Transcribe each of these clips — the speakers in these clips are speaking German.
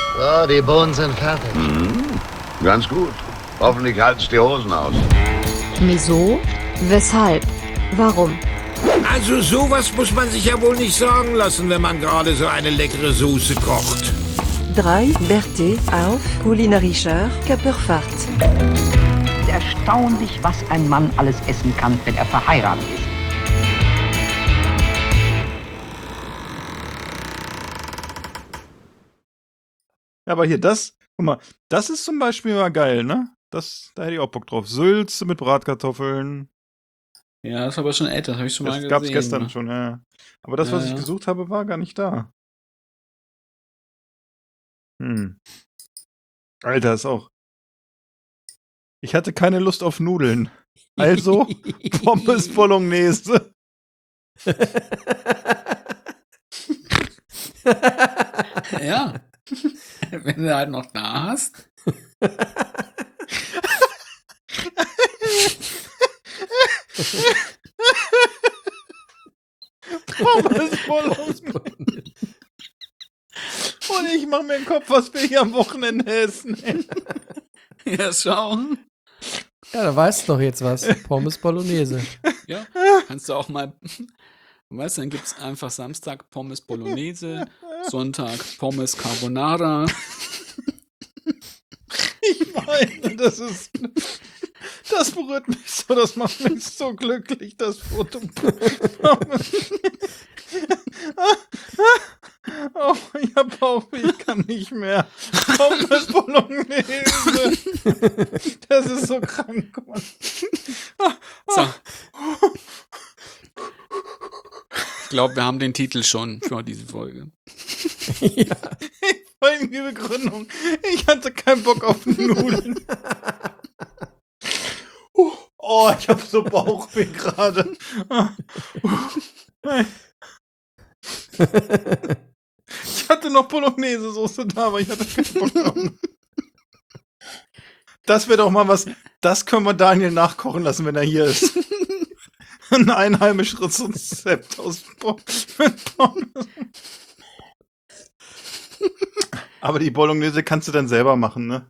So, die Bohnen sind fertig. Ganz gut. Hoffentlich halten's die Hosen aus. Wieso? Weshalb? Warum? Also sowas muss man sich ja wohl nicht sagen lassen, wenn man gerade so eine leckere Soße kocht. 3 Berthe auf kulinarischer Körperfahrt. Erstaunlich, was ein Mann alles essen kann, wenn er verheiratet ist. Ja, aber hier, guck mal, das ist zum Beispiel mal geil, ne? Da hätte ich auch Bock drauf. Sülze mit Bratkartoffeln. Ja, das ist aber schon älter, das habe ich schon mal Das gesehen. gab's gestern ne? schon, ja. Aber das, was ich gesucht habe, war gar nicht da. Alter, ist auch. Ich hatte keine Lust auf Nudeln. Also Pommes Bolognese. Ja. Wenn du halt noch da hast. Pommes Bolognese. Und ich mache mir den Kopf, was wir hier am Wochenende essen. Ja, schau. Ja, da weißt du doch jetzt was. Pommes Bolognese. Ja, kannst du auch mal. Weißt du, dann gibt's einfach Samstag Pommes Bolognese, Sonntag Pommes Carbonara. Ich meine, das berührt mich so, das macht mich so glücklich, das Foto. Oh, ich hab Bauchweh, ich kann nicht mehr. Pommes Bolognese. Das ist so krank, Mann. So. Ich glaube, wir haben den Titel schon für diese Folge. Ja. Folgende Begründung. Ich hatte keinen Bock auf Nudeln. Oh, ich hab so Bauchweh gerade. Ich hatte noch Bolognese-Soße da, aber ich hatte keinen Bock drauf. Das wäre doch mal was, das können wir Daniel nachkochen lassen, wenn er hier ist. Ein einheimisches Rezept aus Pommes. Aber die Bolognese kannst du dann selber machen, ne?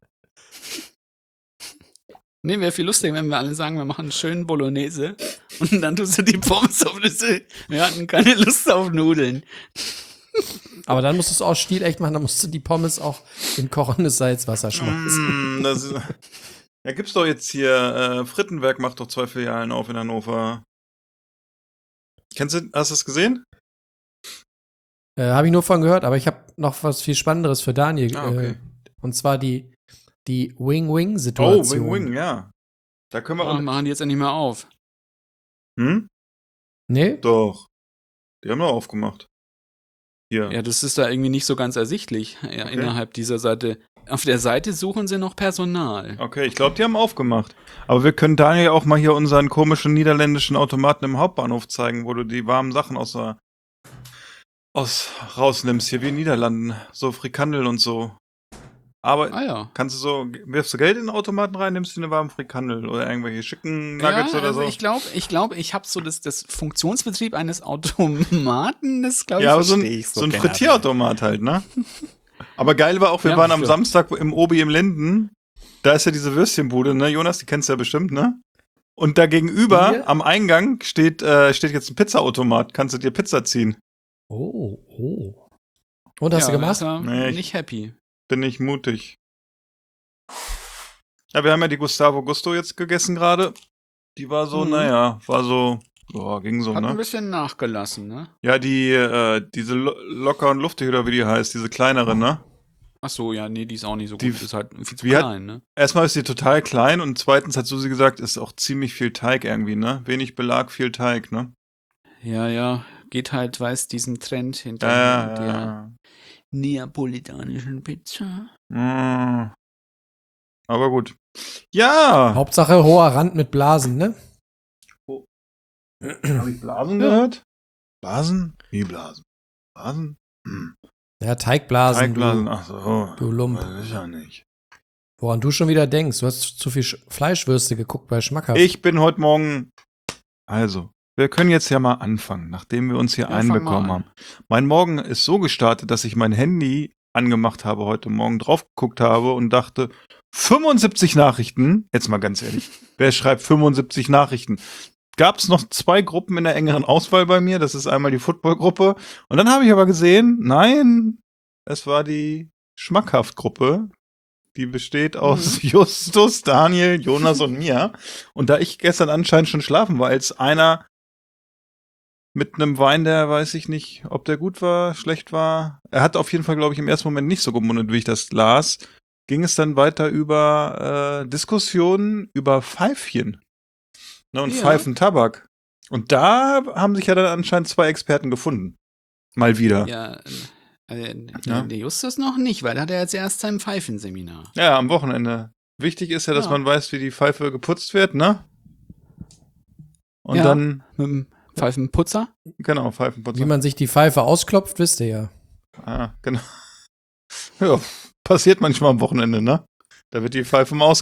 Nee, wäre viel lustiger, wenn wir alle sagen, wir machen einen schönen Bolognese und dann tust du die Pommes auf Nüsse. Wir hatten keine Lust auf Nudeln. Aber dann musst du es auch stilecht machen, dann musst du die Pommes auch in kochendes Salzwasser schmeißen. Ja, gibt's doch jetzt hier, Frittenwerk macht doch 2 Filialen auf in Hannover. Hast du das gesehen? Habe ich nur von gehört, aber ich habe noch was viel Spannenderes für Daniel. Okay. Und zwar die Wing-Wing-Situation. Oh, Wing-Wing, ja. Da können wir Oh, machen die jetzt endlich mal auf. Hm? Nee? Doch. Die haben doch aufgemacht. Hier. Ja, das ist da irgendwie nicht so ganz ersichtlich innerhalb dieser Seite. Auf der Seite suchen sie noch Personal. Okay, ich glaube, die haben aufgemacht. Aber wir können Daniel auch mal hier unseren komischen niederländischen Automaten im Hauptbahnhof zeigen, wo du die warmen Sachen rausnimmst, hier wie in den Niederlanden. So Frikandel und so. Aber kannst du wirfst du Geld in den Automaten rein, nimmst du eine warme Frikandel oder irgendwelche schicken Nuggets oder so? Ich glaube, ich habe so das Funktionsbetrieb eines Automaten, das glaube ich, ja, aber verstehe ich so ein Frittierautomat halt, ne? Aber geil war auch, wir waren am Samstag im Obi im Linden, da ist ja diese Würstchenbude, ne, Jonas, die kennst du ja bestimmt, ne? Und da gegenüber am Eingang steht jetzt ein Pizzaautomat, kannst du dir Pizza ziehen. Oh. Und hast du gemacht? Nee, nicht happy. Bin ich mutig. Ja, wir haben ja die Gustavo Gusto jetzt gegessen gerade. Die war so, ging so, Hat ne? ein bisschen nachgelassen, ne? Ja, diese locker und luftig oder wie die heißt, diese kleinere, ne? Ach so, ja, nee, die ist auch nicht so gut. Die ist halt viel zu klein, ne? Erstmal ist sie total klein und zweitens hat Susi gesagt, ist auch ziemlich viel Teig irgendwie, ne? Wenig Belag, viel Teig, ne? Ja, geht halt, weißt, diesen Trend hinter der neapolitanischen Pizza. Aber gut. Ja! Hauptsache hoher Rand mit Blasen, ne? Habe ich Blasen gehört? Blasen? Wie Blasen? Blasen? Ja, Teigblasen. Teigblasen, ach so. Du Lump. Das ist ja nicht. Woran du schon wieder denkst. Du hast zu viel Fleischwürste geguckt bei Schmackhaft. Ich bin heute Morgen. Also, wir können jetzt ja mal anfangen, nachdem wir uns hier einbekommen haben. Mein Morgen ist so gestartet, dass ich mein Handy angemacht habe heute Morgen, drauf geguckt habe und dachte, 75 Nachrichten, jetzt mal ganz ehrlich, wer schreibt 75 Nachrichten? Gab es noch 2 Gruppen in der engeren Auswahl bei mir, das ist einmal die Football-Gruppe und dann habe ich aber gesehen, nein, es war die Schmackhaft-Gruppe, die besteht aus Justus, Daniel, Jonas und mir und da ich gestern anscheinend schon schlafen war, als einer mit einem Wein, der weiß ich nicht, ob der gut war, schlecht war. Er hat auf jeden Fall, glaube ich, im ersten Moment nicht so gemundet, wie ich das las. Ging es dann weiter über Diskussionen über Pfeifchen. Ne, und Pfeifentabak. Und da haben sich ja dann anscheinend 2 Experten gefunden. Mal wieder. Ja, der Justus noch nicht, weil da hat er jetzt erst sein Pfeifenseminar. Ja, am Wochenende. Wichtig ist ja, dass man weiß, wie die Pfeife geputzt wird, ne? Und dann mit dem Pfeifenputzer? Genau, Pfeifenputzer. Wie man sich die Pfeife ausklopft, wisst ihr ja. Ah, genau. Ja, passiert manchmal am Wochenende, ne? Da wird die Pfeife mal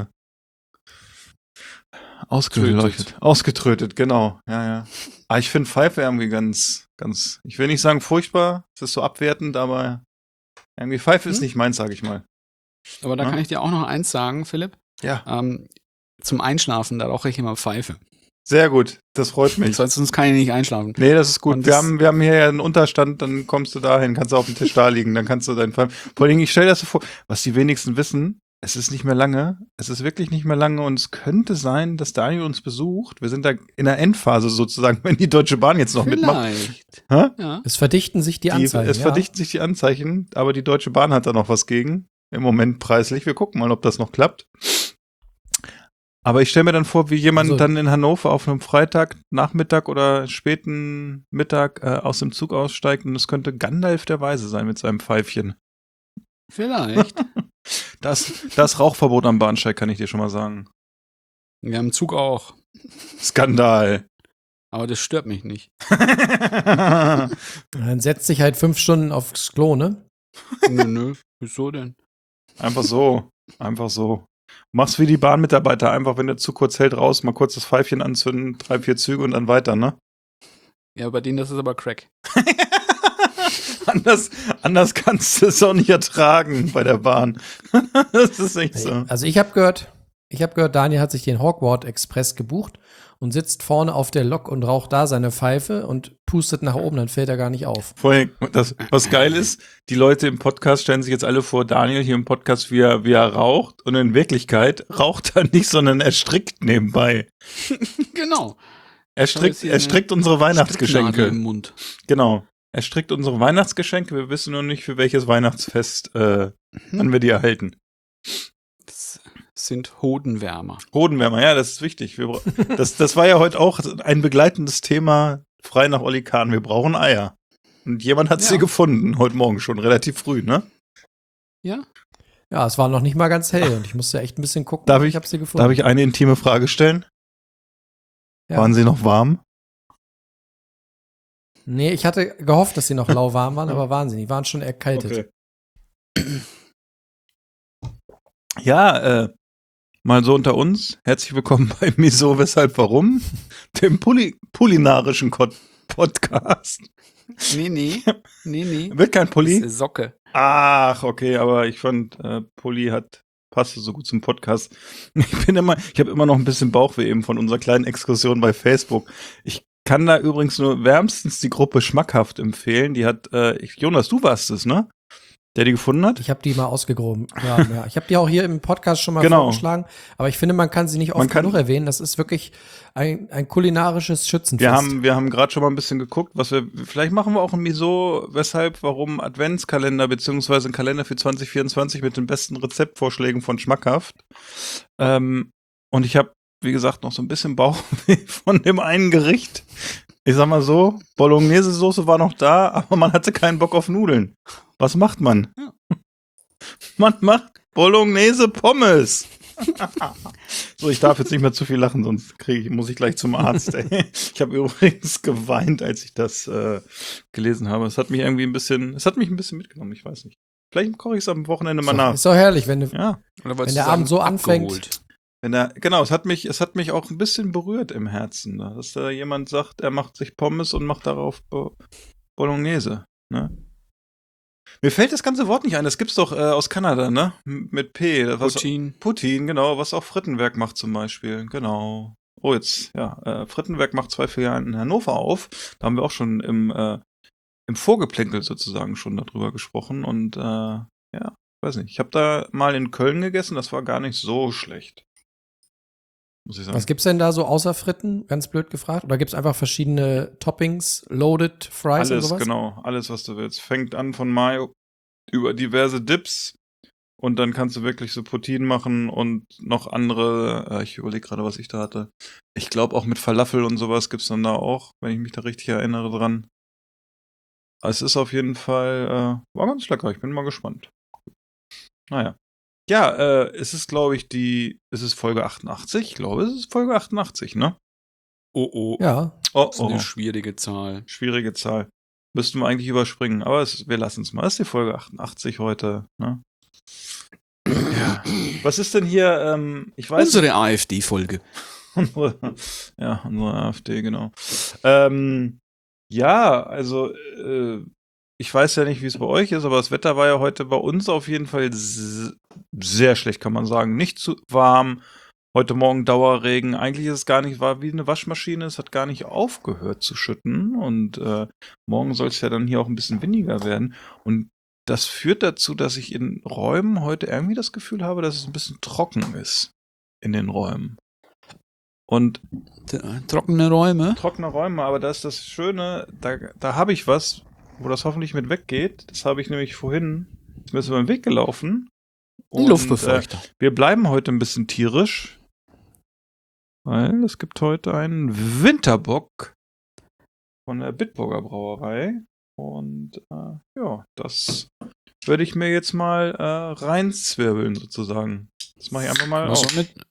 ausgetrötet, genau. Ja. Aber ich finde Pfeife irgendwie ganz, ich will nicht sagen furchtbar, es ist so abwertend, aber irgendwie Pfeife ist nicht meins, sag ich mal. Aber da kann ich dir auch noch eins sagen, Philipp. Ja. Zum Einschlafen, da rauche ich immer Pfeife. Sehr gut, das freut mich. Sonst kann ich nicht einschlafen. Nee, das ist gut. Wir haben hier ja einen Unterstand, dann kommst du dahin, kannst du auf dem Tisch da liegen, dann kannst du deinen Pfeifen. Vor allem, ich stell das so vor, was die wenigsten wissen, es ist nicht mehr lange, es ist wirklich nicht mehr lange und es könnte sein, dass Daniel uns besucht. Wir sind da in der Endphase sozusagen, wenn die Deutsche Bahn jetzt noch mitmacht. Ja. Es verdichten sich die Anzeichen. Verdichten sich die Anzeichen, aber die Deutsche Bahn hat da noch was gegen. Im Moment preislich. Wir gucken mal, ob das noch klappt. Aber ich stelle mir dann vor, wie jemand dann in Hannover auf einem Freitagnachmittag oder späten Mittag aus dem Zug aussteigt und es könnte Gandalf der Weise sein mit seinem Pfeifchen. Vielleicht. Das Rauchverbot am Bahnsteig kann ich dir schon mal sagen. Wir haben Zug auch. Skandal. Aber das stört mich nicht. Dann setzt sich halt 5 Stunden aufs Klo, ne? Nö. Wieso denn? Einfach so. Mach's wie die Bahnmitarbeiter, einfach wenn der Zug kurz hält, raus, mal kurz das Pfeifchen anzünden, 3, 4 Züge und dann weiter, ne? Ja, bei denen das ist aber Crack. Anders kannst du es auch nicht ertragen bei der Bahn. Das ist echt so. Also ich habe gehört, Daniel hat sich den Hogwarts Express gebucht und sitzt vorne auf der Lok und raucht da seine Pfeife und pustet nach oben, dann fällt er gar nicht auf. Vorhin, was geil ist, die Leute im Podcast stellen sich jetzt alle vor, Daniel hier im Podcast, wie er raucht und in Wirklichkeit raucht er nicht, sondern er strickt nebenbei. Genau. Er strickt unsere Weihnachtsgeschenke. Im Mund. Genau. Er strickt unsere Weihnachtsgeschenke, wir wissen nur nicht, für welches Weihnachtsfest wann wir die erhalten. Das sind Hodenwärmer. Hodenwärmer, ja, das ist wichtig. Das war ja heute auch ein begleitendes Thema, frei nach Olli Kahn. Wir brauchen Eier. Und jemand hat sie gefunden, heute Morgen schon, relativ früh, ne? Ja. Ja, es war noch nicht mal ganz hell und ich musste echt ein bisschen gucken, ich habe sie gefunden. Darf ich eine intime Frage stellen? Ja. Waren sie noch warm? Nee, ich hatte gehofft, dass sie noch lauwarm waren, aber waren sie nicht. Waren schon erkältet. Okay. Ja, mal so unter uns. Herzlich willkommen bei Wieso, Weshalb, Warum? Dem kulinarischen Podcast. Nee. Wird kein Pulli? Das ist Socke. Ach, okay, aber ich fand, Pulli passte so gut zum Podcast. Ich habe immer noch ein bisschen Bauchweh eben von unserer kleinen Exkursion bei Facebook. Ich kann da übrigens nur wärmstens die Gruppe Schmackhaft empfehlen. Die hat, Jonas, du warst es, ne? Der die gefunden hat? Ich habe die mal ausgegraben. Ja. Ich habe die auch hier im Podcast schon mal vorgeschlagen. Aber ich finde, man kann sie nicht oft genug erwähnen. Das ist wirklich ein kulinarisches Schützenfest. Wir haben gerade schon mal ein bisschen geguckt, vielleicht machen wir auch ein Wieso, Weshalb, Warum Adventskalender, beziehungsweise einen Kalender für 2024 mit den besten Rezeptvorschlägen von Schmackhaft. Und ich habe, wie gesagt, noch so ein bisschen Bauchweh von dem einen Gericht. Ich sag mal so, Bolognese-Soße war noch da, aber man hatte keinen Bock auf Nudeln. Was macht man? Ja. Man macht Bolognese-Pommes. So, ich darf jetzt nicht mehr zu viel lachen, sonst muss ich gleich zum Arzt. Ey. Ich habe übrigens geweint, als ich das gelesen habe. Es hat mich ein bisschen mitgenommen, ich weiß nicht. Vielleicht koche ich es am Wochenende mal nach. Ist doch herrlich, wenn der Abend so abgeholt. anfängt. Genau, es hat mich auch ein bisschen berührt im Herzen, dass da jemand sagt, er macht sich Pommes und macht darauf Bolognese. Ne? Mir fällt das ganze Wort nicht ein. Das gibt's doch aus Kanada, ne? Mit P. Poutine. Poutine, genau. Was auch Frittenwerk macht zum Beispiel. Genau. Oh, jetzt, ja. Frittenwerk macht 2 Filialen in Hannover auf. Da haben wir auch schon im Vorgeplänkel sozusagen schon darüber gesprochen. Und ja, weiß nicht. Ich habe da mal in Köln gegessen. Das war gar nicht so schlecht. Muss ich sagen. Was gibt's denn da so außer Fritten? Ganz blöd gefragt. Oder gibt's einfach verschiedene Toppings, Loaded Fries und Alles, sowas? genau. Alles, was du willst. Fängt an von Mayo über diverse Dips. Und dann kannst du wirklich so Poutine machen und noch andere, ich überlege gerade, was ich da hatte. Ich glaube auch mit Falafel und sowas gibt's dann da auch, wenn ich mich da richtig erinnere dran. Es ist auf jeden Fall, war ganz lecker, ich bin mal gespannt. Naja. Ja, es ist, glaube ich, es ist Folge 88. Ich glaube, es ist Folge 88, ne? Oh. Ja. Oh, Das ist eine schwierige Zahl. Schwierige Zahl. Müssten wir eigentlich überspringen, aber wir lassen es mal. Es ist die Folge 88 heute, ne? Ja. Was ist denn hier, ich weiß Unsere AfD-Folge. Ja, unsere AfD, genau. Ja, also, ich weiß ja nicht, wie es bei euch ist, aber das Wetter war ja heute bei uns auf jeden Fall sehr schlecht, kann man sagen. Nicht zu warm. Heute Morgen Dauerregen. Eigentlich ist es gar nicht, war wie eine Waschmaschine. Es hat gar nicht aufgehört zu schütten. Und morgen soll es ja dann hier auch ein bisschen windiger werden. Und das führt dazu, dass ich in Räumen heute irgendwie das Gefühl habe, dass es ein bisschen trocken ist. In den Räumen. Und Trockene Räume. trockene Räume, aber da ist das Schöne, da habe ich was, wo das hoffentlich mit weggeht. Das habe ich nämlich vorhin, ist mir so über den Weg gelaufen. Ein Luftbefeuchter. Wir bleiben heute ein bisschen tierisch, weil es gibt heute einen Winterbock von der Bitburger Brauerei. Und ja, das würde ich mir jetzt mal reinzwirbeln sozusagen. Das mache ich einfach mal Was auf. mit?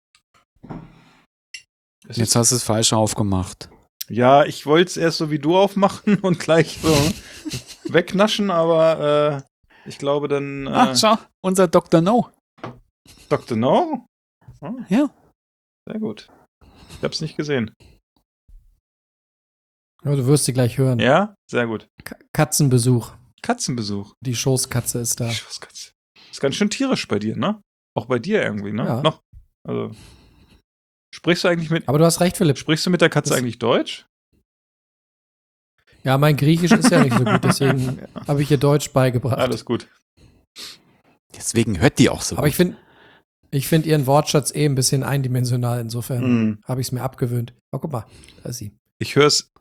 Jetzt hast du es falsch aufgemacht. Ja, ich wollte es erst so wie du aufmachen und gleich so wegnaschen, aber ich glaube dann Schau, unser Dr. No. Dr. No? Ja. Sehr gut. Ich hab's nicht gesehen. Ja, du wirst sie gleich hören. Ja? Sehr gut. Katzenbesuch. Katzenbesuch. Die Schoßkatze ist da. Schoßkatze. Ist ganz schön tierisch bei dir, ne? Auch bei dir irgendwie, ne? Ja. Noch. Also. Sprichst du Aber du hast recht, Philipp. Sprichst du mit der Katze eigentlich Deutsch? Ja, mein Griechisch ist ja nicht so gut, deswegen habe ich ihr Deutsch beigebracht. Alles gut. Deswegen hört die auch so. Aber ich finde ihren Wortschatz ein bisschen eindimensional, insofern habe ich es mir abgewöhnt. Oh, guck mal, da ist sie. Ich hör's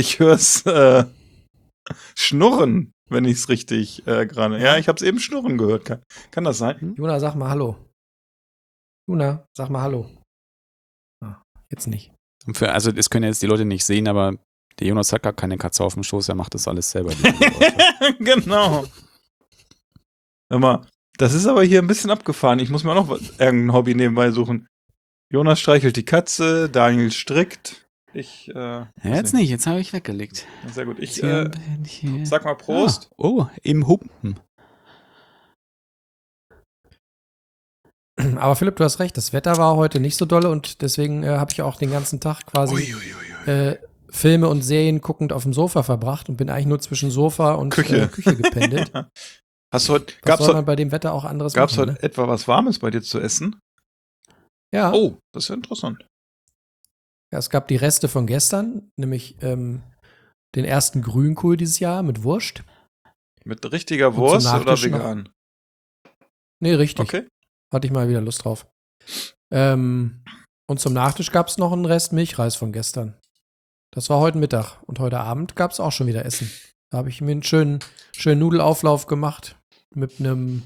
schnurren, wenn ich es richtig gerade. Ja, ich hab's eben schnurren gehört. Kann das sein? Juna, sag mal Hallo. Juna, sag mal Hallo. Ah, jetzt nicht. Also das können jetzt die Leute nicht sehen, aber der Jonas hat gar keine Katze auf dem Schoß, er macht das alles selber. Genau. Hör mal, das ist aber hier ein bisschen abgefahren. Ich muss mir auch noch irgendein Hobby nebenbei suchen. Jonas streichelt die Katze, Daniel strickt. Ich, jetzt nicht, jetzt habe ich weggelegt. Sehr gut. Ich Hier. sag mal Prost. Oh, im Humpen. Aber Philipp, du hast recht, das Wetter war heute nicht so dolle und deswegen habe ich auch den ganzen Tag quasi Filme und Serien guckend auf dem Sofa verbracht und bin eigentlich nur zwischen Sofa und Küche gependelt. Hast du heute, Was soll man bei dem Wetter auch anderes machen? Gab's heute Ne? etwa was Warmes bei dir zu essen? Ja. Oh, das ist ja interessant. Ja, es gab die Reste von gestern, nämlich den ersten Grünkohl dieses Jahr mit Wurst. Mit richtiger Und zum Wurst oder Nachtisch noch- vegan? Nee, richtig. Okay. Hatte ich mal wieder Lust drauf. Und zum Nachtisch gab es noch einen Rest Milchreis von gestern. Das war heute Mittag. Und heute Abend gab es auch schon wieder Essen. Da habe ich mir einen schönen Nudelauflauf gemacht mit einem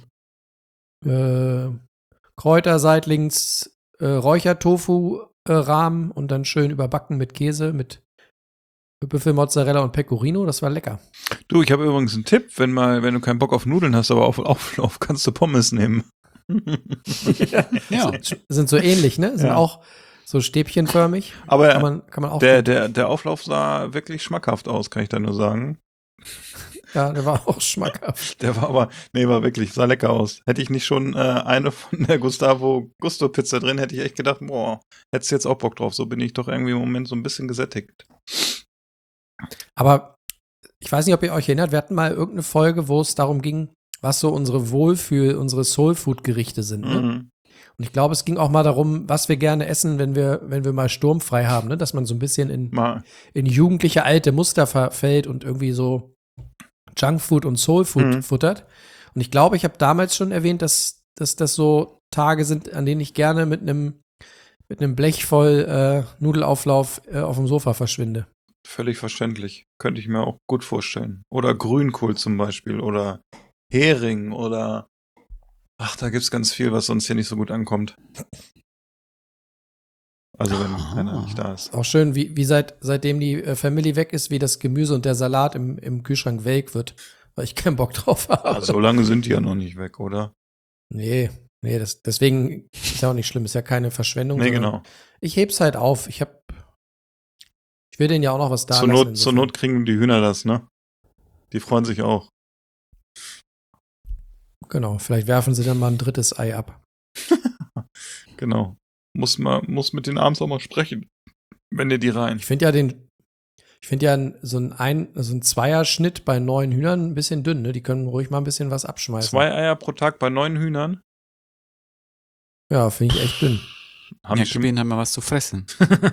Kräuterseitlings Räuchertofu-Rahmen und dann schön überbacken mit Käse, mit Büffelmozzarella und Pecorino. Das war lecker. Du, ich habe übrigens einen Tipp, wenn du keinen Bock auf Nudeln hast, aber auf Auflauf kannst du Pommes nehmen. Ja. Sind so ähnlich, ne? Sind Ja. auch so stäbchenförmig. Aber Kann man auch. der Auflauf sah wirklich schmackhaft aus, kann ich da nur sagen. Ja, der war auch schmackhaft. Der war war wirklich, sah lecker aus. Hätte ich nicht schon eine von der Gusto Pizza drin, hätte ich echt gedacht, boah, hättest du jetzt auch Bock drauf. So bin ich doch irgendwie im Moment so ein bisschen gesättigt. Aber ich weiß nicht, ob ihr euch erinnert, wir hatten mal irgendeine Folge, wo es darum ging, was so unsere unsere Soul-Food-Gerichte sind. Ne? Mhm. Und ich glaube, es ging auch mal darum, was wir gerne essen, wenn wir mal sturmfrei haben, ne? Dass man so ein bisschen in jugendliche alte Muster verfällt und irgendwie so Junkfood und Soulfood futtert. Und ich glaube, ich habe damals schon erwähnt, dass das so Tage sind, an denen ich gerne mit einem Blech voll Nudelauflauf auf dem Sofa verschwinde. Völlig verständlich. Könnte ich mir auch gut vorstellen. Oder Grünkohl zum Beispiel. Oder Hering. Oder da gibt's ganz viel, was sonst hier nicht so gut ankommt. Also wenn keiner nicht da ist. Auch schön, wie seitdem die Family weg ist, wie das Gemüse und der Salat im Kühlschrank welk wird, weil ich keinen Bock drauf habe. Also, so lange sind die ja noch nicht weg, oder? Nee, deswegen ist ja auch nicht schlimm, ist ja keine Verschwendung. Nee, genau. Ich heb's halt auf. Ich will denen ja auch noch was da Zur Not kriegen die Hühner das, ne? Die freuen sich auch. Genau, vielleicht werfen sie dann mal ein drittes Ei ab. Genau. Muss mit denen abends auch mal sprechen. Wenn ihr die rein. Ich finde ja so ein Zweierschnitt bei 9 Hühnern ein bisschen dünn, ne? Die können ruhig mal ein bisschen was abschmeißen. 2 Eier pro Tag bei 9 Hühnern? Ja, finde ich echt dünn. Haben wir was zu fressen.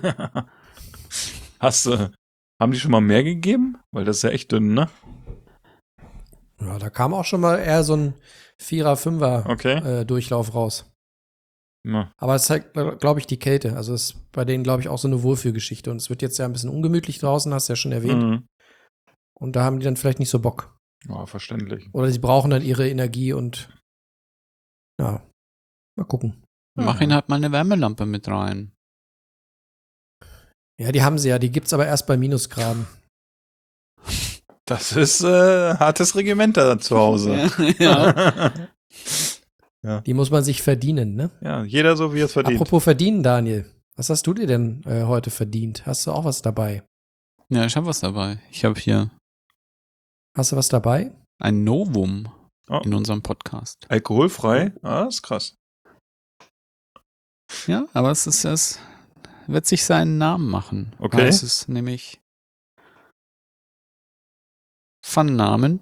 Haben die schon mal mehr gegeben? Weil das ist ja echt dünn, ne? Ja, da kam auch schon mal eher so ein 4er, 5er Durchlauf raus. Ja. Aber es zeigt, glaube ich, die Kälte. Also es ist bei denen, glaube ich, auch so eine Wohlfühlgeschichte. Und es wird jetzt ja ein bisschen ungemütlich draußen, hast du ja schon erwähnt. Mhm. Und da haben die dann vielleicht nicht so Bock. Ja, verständlich. Oder sie brauchen dann ihre Energie und ja, mal gucken. Mach ihnen halt mal eine Wärmelampe mit rein. Ja, die haben sie ja. Die gibt's aber erst bei Minusgraden. Das ist hartes Regiment da zu Hause. Ja. Ja. Die muss man sich verdienen, ne? Ja, jeder so, wie er es verdient. Apropos verdienen, Daniel. Was hast du dir denn heute verdient? Hast du auch was dabei? Ja, ich habe was dabei. Ich habe hier Hast du was dabei? ein Novum in unserem Podcast. Alkoholfrei? Ist krass. Ja, aber es wird sich seinen Namen machen. Okay. Es ist nämlich von Namen.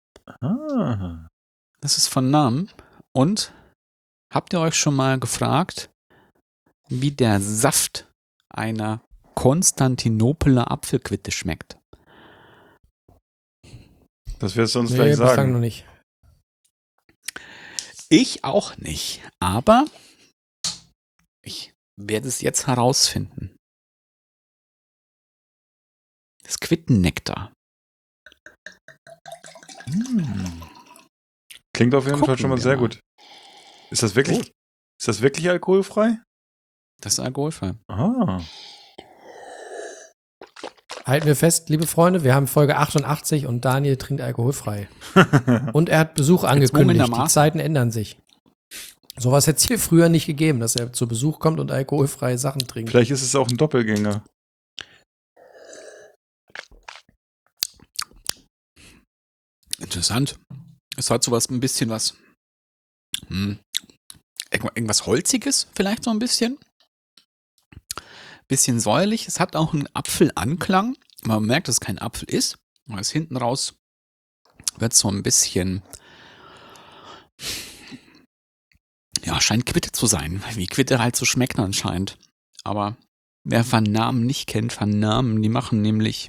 Das ist von Namen. Und habt ihr euch schon mal gefragt, wie der Saft einer Konstantinopeler Apfelquitte schmeckt? Das wirst du uns gleich sagen. Bislang noch nicht. Ich auch nicht, aber ich werde es jetzt herausfinden. Das Quittennektar. Klingt auf jeden Fall schon mal sehr gut. Ist das wirklich alkoholfrei? Das ist alkoholfrei. Halten wir fest, liebe Freunde, wir haben Folge 88 und Daniel trinkt alkoholfrei. Und er hat Besuch angekündigt. Die Zeiten ändern sich. Sowas hätte es hier früher nicht gegeben, dass er zu Besuch kommt und alkoholfreie Sachen trinkt. Vielleicht ist es auch ein Doppelgänger. Interessant. Es hat sowas ein bisschen was. Irgendwas Holziges, vielleicht so ein bisschen. Bisschen säuerlich. Es hat auch einen Apfelanklang. Man merkt, dass es kein Apfel ist. Aber es hinten raus wird so ein bisschen. Ja, scheint Quitte zu sein. Wie Quitte halt so schmeckt anscheinend. Aber wer Van Namen nicht kennt, Van Namen, die machen nämlich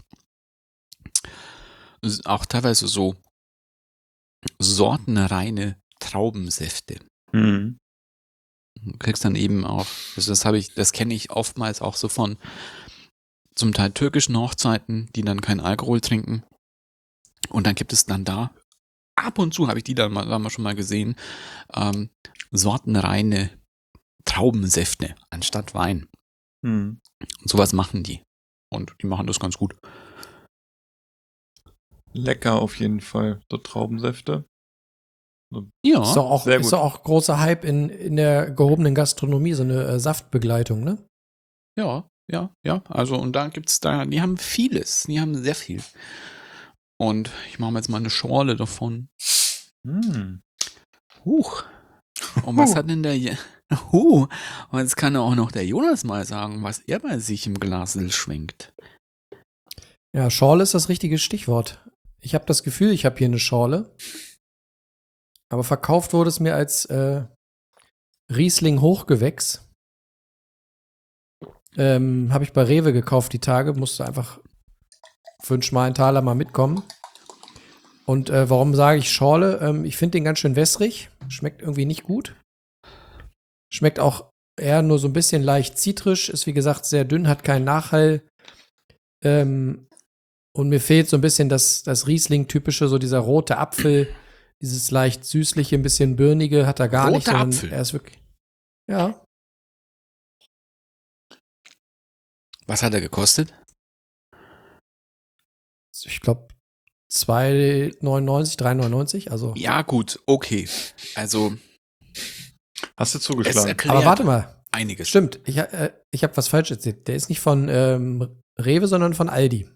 auch teilweise so sortenreine Traubensäfte. Mhm. Du kriegst dann eben auch, das kenne ich oftmals auch so von zum Teil türkischen Hochzeiten, die dann keinen Alkohol trinken. Und dann gibt es dann da, ab und zu habe ich die dann mal schon mal gesehen, sortenreine Traubensäfte anstatt Wein. Mhm. Und sowas machen die. Und die machen das ganz gut. Lecker auf jeden Fall, so Traubensäfte. Ja, ist doch auch großer Hype in der gehobenen Gastronomie, so eine Saftbegleitung, ne? Ja. Also, und da gibt's die haben vieles. Die haben sehr viel. Und ich mache mir jetzt mal eine Schorle davon. Huch. Und was hat denn und jetzt kann auch noch der Jonas mal sagen, was er bei sich im Glas schwenkt. Ja, Schorle ist das richtige Stichwort. Ich habe das Gefühl, ich habe hier eine Schorle. Aber verkauft wurde es mir als Riesling Hochgewächs. Habe ich bei Rewe gekauft die Tage. Musste einfach für einen schmalen Taler mal mitkommen. Und warum sage ich Schorle? Ich finde den ganz schön wässrig. Schmeckt irgendwie nicht gut. Schmeckt auch eher nur so ein bisschen leicht zitrisch. Ist wie gesagt sehr dünn, hat keinen Nachhall. Und mir fehlt so ein bisschen das Riesling-typische, so dieser rote Apfel. Dieses leicht süßliche, ein bisschen birnige hat er gar nicht. Roter Apfel? Er ist wirklich. Ja. Was hat er gekostet? Ich glaube 2,99, 3,99. Also. Ja, gut, okay. Also, Hast du es zugeschlagen? erklärt Aber warte mal. einiges. Stimmt. Ich habe was falsch erzählt. Der ist nicht von Rewe, sondern von Aldi.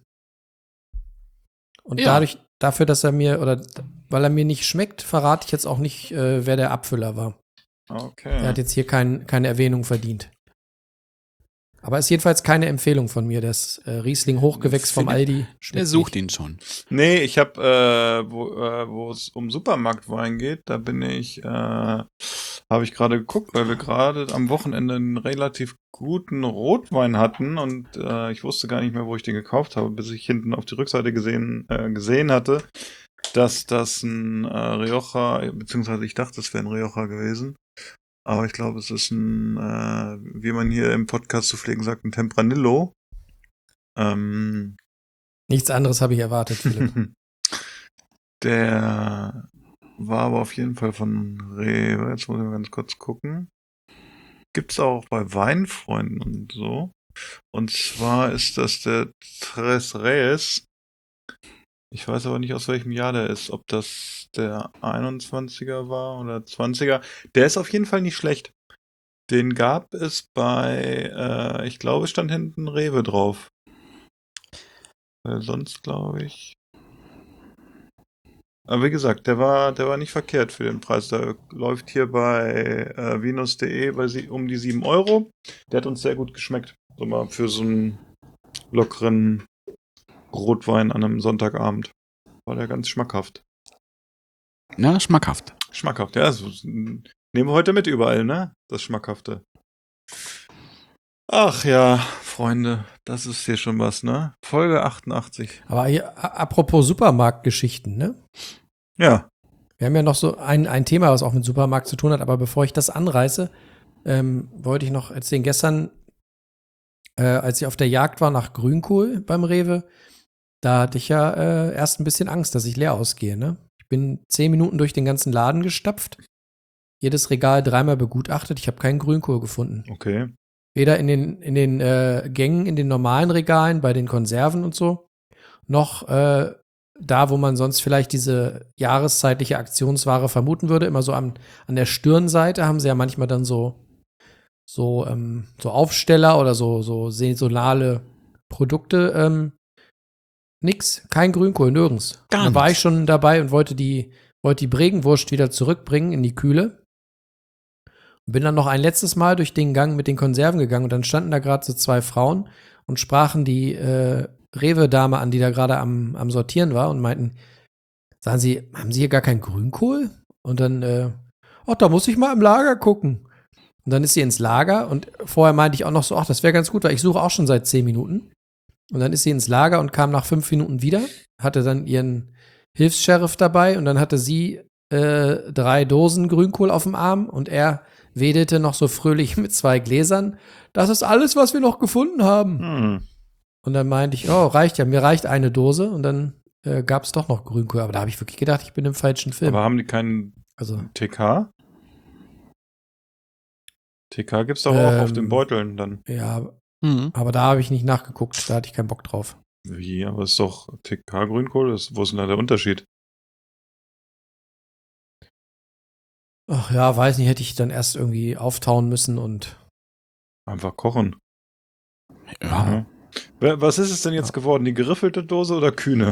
Und Ja. dafür, dass er mir, oder weil er mir nicht schmeckt, verrate ich jetzt auch nicht, wer der Abfüller war. Okay. Er hat jetzt hier keine Erwähnung verdient. Aber ist jedenfalls keine Empfehlung von mir, das Riesling Hochgewächs vom Aldi. Der schmeckt sucht nicht. ihn schon. Nee, ich habe, wo es um Supermarktwein geht, da habe ich gerade geguckt, weil wir gerade am Wochenende einen relativ guten Rotwein hatten und ich wusste gar nicht mehr, wo ich den gekauft habe, bis ich hinten auf die Rückseite gesehen hatte, dass das ein Rioja, beziehungsweise ich dachte, es wäre ein Rioja gewesen. Aber ich glaube, es ist ein, wie man hier im Podcast zu pflegen sagt, ein Tempranillo. Nichts anderes habe ich erwartet, Philipp. Der war aber auf jeden Fall von Rewe. Jetzt muss ich mal ganz kurz gucken. Gibt's auch bei Weinfreunden und so. Und zwar ist das der Tres Reyes. Ich weiß aber nicht, aus welchem Jahr der ist. Ob das der 21er war oder 20er. Der ist auf jeden Fall nicht schlecht. Den gab es bei, ich glaube, es stand hinten Rewe drauf. Sonst glaube ich. Aber wie gesagt, der war nicht verkehrt für den Preis. Der läuft hier bei vinus.de um die 7 Euro. Der hat uns sehr gut geschmeckt. So mal für so einen lockeren Rotwein an einem Sonntagabend. War der ganz schmackhaft. Na, schmackhaft. Schmackhaft, ja. Nehmen wir heute mit überall, ne? Das Schmackhafte. Ach ja, Freunde, das ist hier schon was, ne? Folge 88. Aber hier, apropos Supermarktgeschichten, ne? Ja. Wir haben ja noch so ein Thema, was auch mit Supermarkt zu tun hat, aber bevor ich das anreiße, wollte ich noch erzählen, gestern, als ich auf der Jagd war nach Grünkohl beim Rewe, da hatte ich ja erst ein bisschen Angst, dass ich leer ausgehe, ne? Ich bin 10 Minuten durch den ganzen Laden gestapft, jedes Regal 3-mal begutachtet, ich habe keinen Grünkohl gefunden. Okay. Weder in den Gängen, in den normalen Regalen, bei den Konserven und so, noch da, wo man sonst vielleicht diese jahreszeitliche Aktionsware vermuten würde, immer so an der Stirnseite haben sie ja manchmal dann so Aufsteller oder so saisonale Produkte. Nix, kein Grünkohl, nirgends. Gar Dann war nichts. ich schon dabei und wollte die Bregenwurst wieder zurückbringen in die Kühle. Und bin dann noch ein letztes Mal durch den Gang mit den Konserven gegangen und dann standen da gerade so 2 Frauen und sprachen die Rewe-Dame an, die da gerade am Sortieren war und meinten, sagen Sie, haben Sie hier gar keinen Grünkohl? Und dann, ach, da muss ich mal im Lager gucken. Und dann ist sie ins Lager und vorher meinte ich auch noch so, ach, das wäre ganz gut, weil ich suche auch schon seit 10 Minuten. Und dann ist sie ins Lager und kam nach 5 Minuten wieder, hatte dann ihren Hilfs-Sheriff dabei und dann hatte sie 3 Dosen Grünkohl auf dem Arm und er wedelte noch so fröhlich mit 2 Gläsern. Das ist alles, was wir noch gefunden haben. Und dann meinte ich, oh, reicht ja, mir reicht eine Dose. Und dann gab es doch noch Grünkohl. Aber da habe ich wirklich gedacht, ich bin im falschen Film. Aber haben die keinen Also, TK? TK gibt's doch auch auf den Beuteln dann. ja, Mhm. aber da habe ich nicht nachgeguckt. Da hatte ich keinen Bock drauf. Wie? Aber es ist doch TK-Grünkohl. Wo ist denn da der Unterschied? Ach ja, weiß nicht, hätte ich dann erst irgendwie auftauen müssen und Einfach kochen. Ja. Was ist es denn jetzt geworden? Die geriffelte Dose oder Kühne?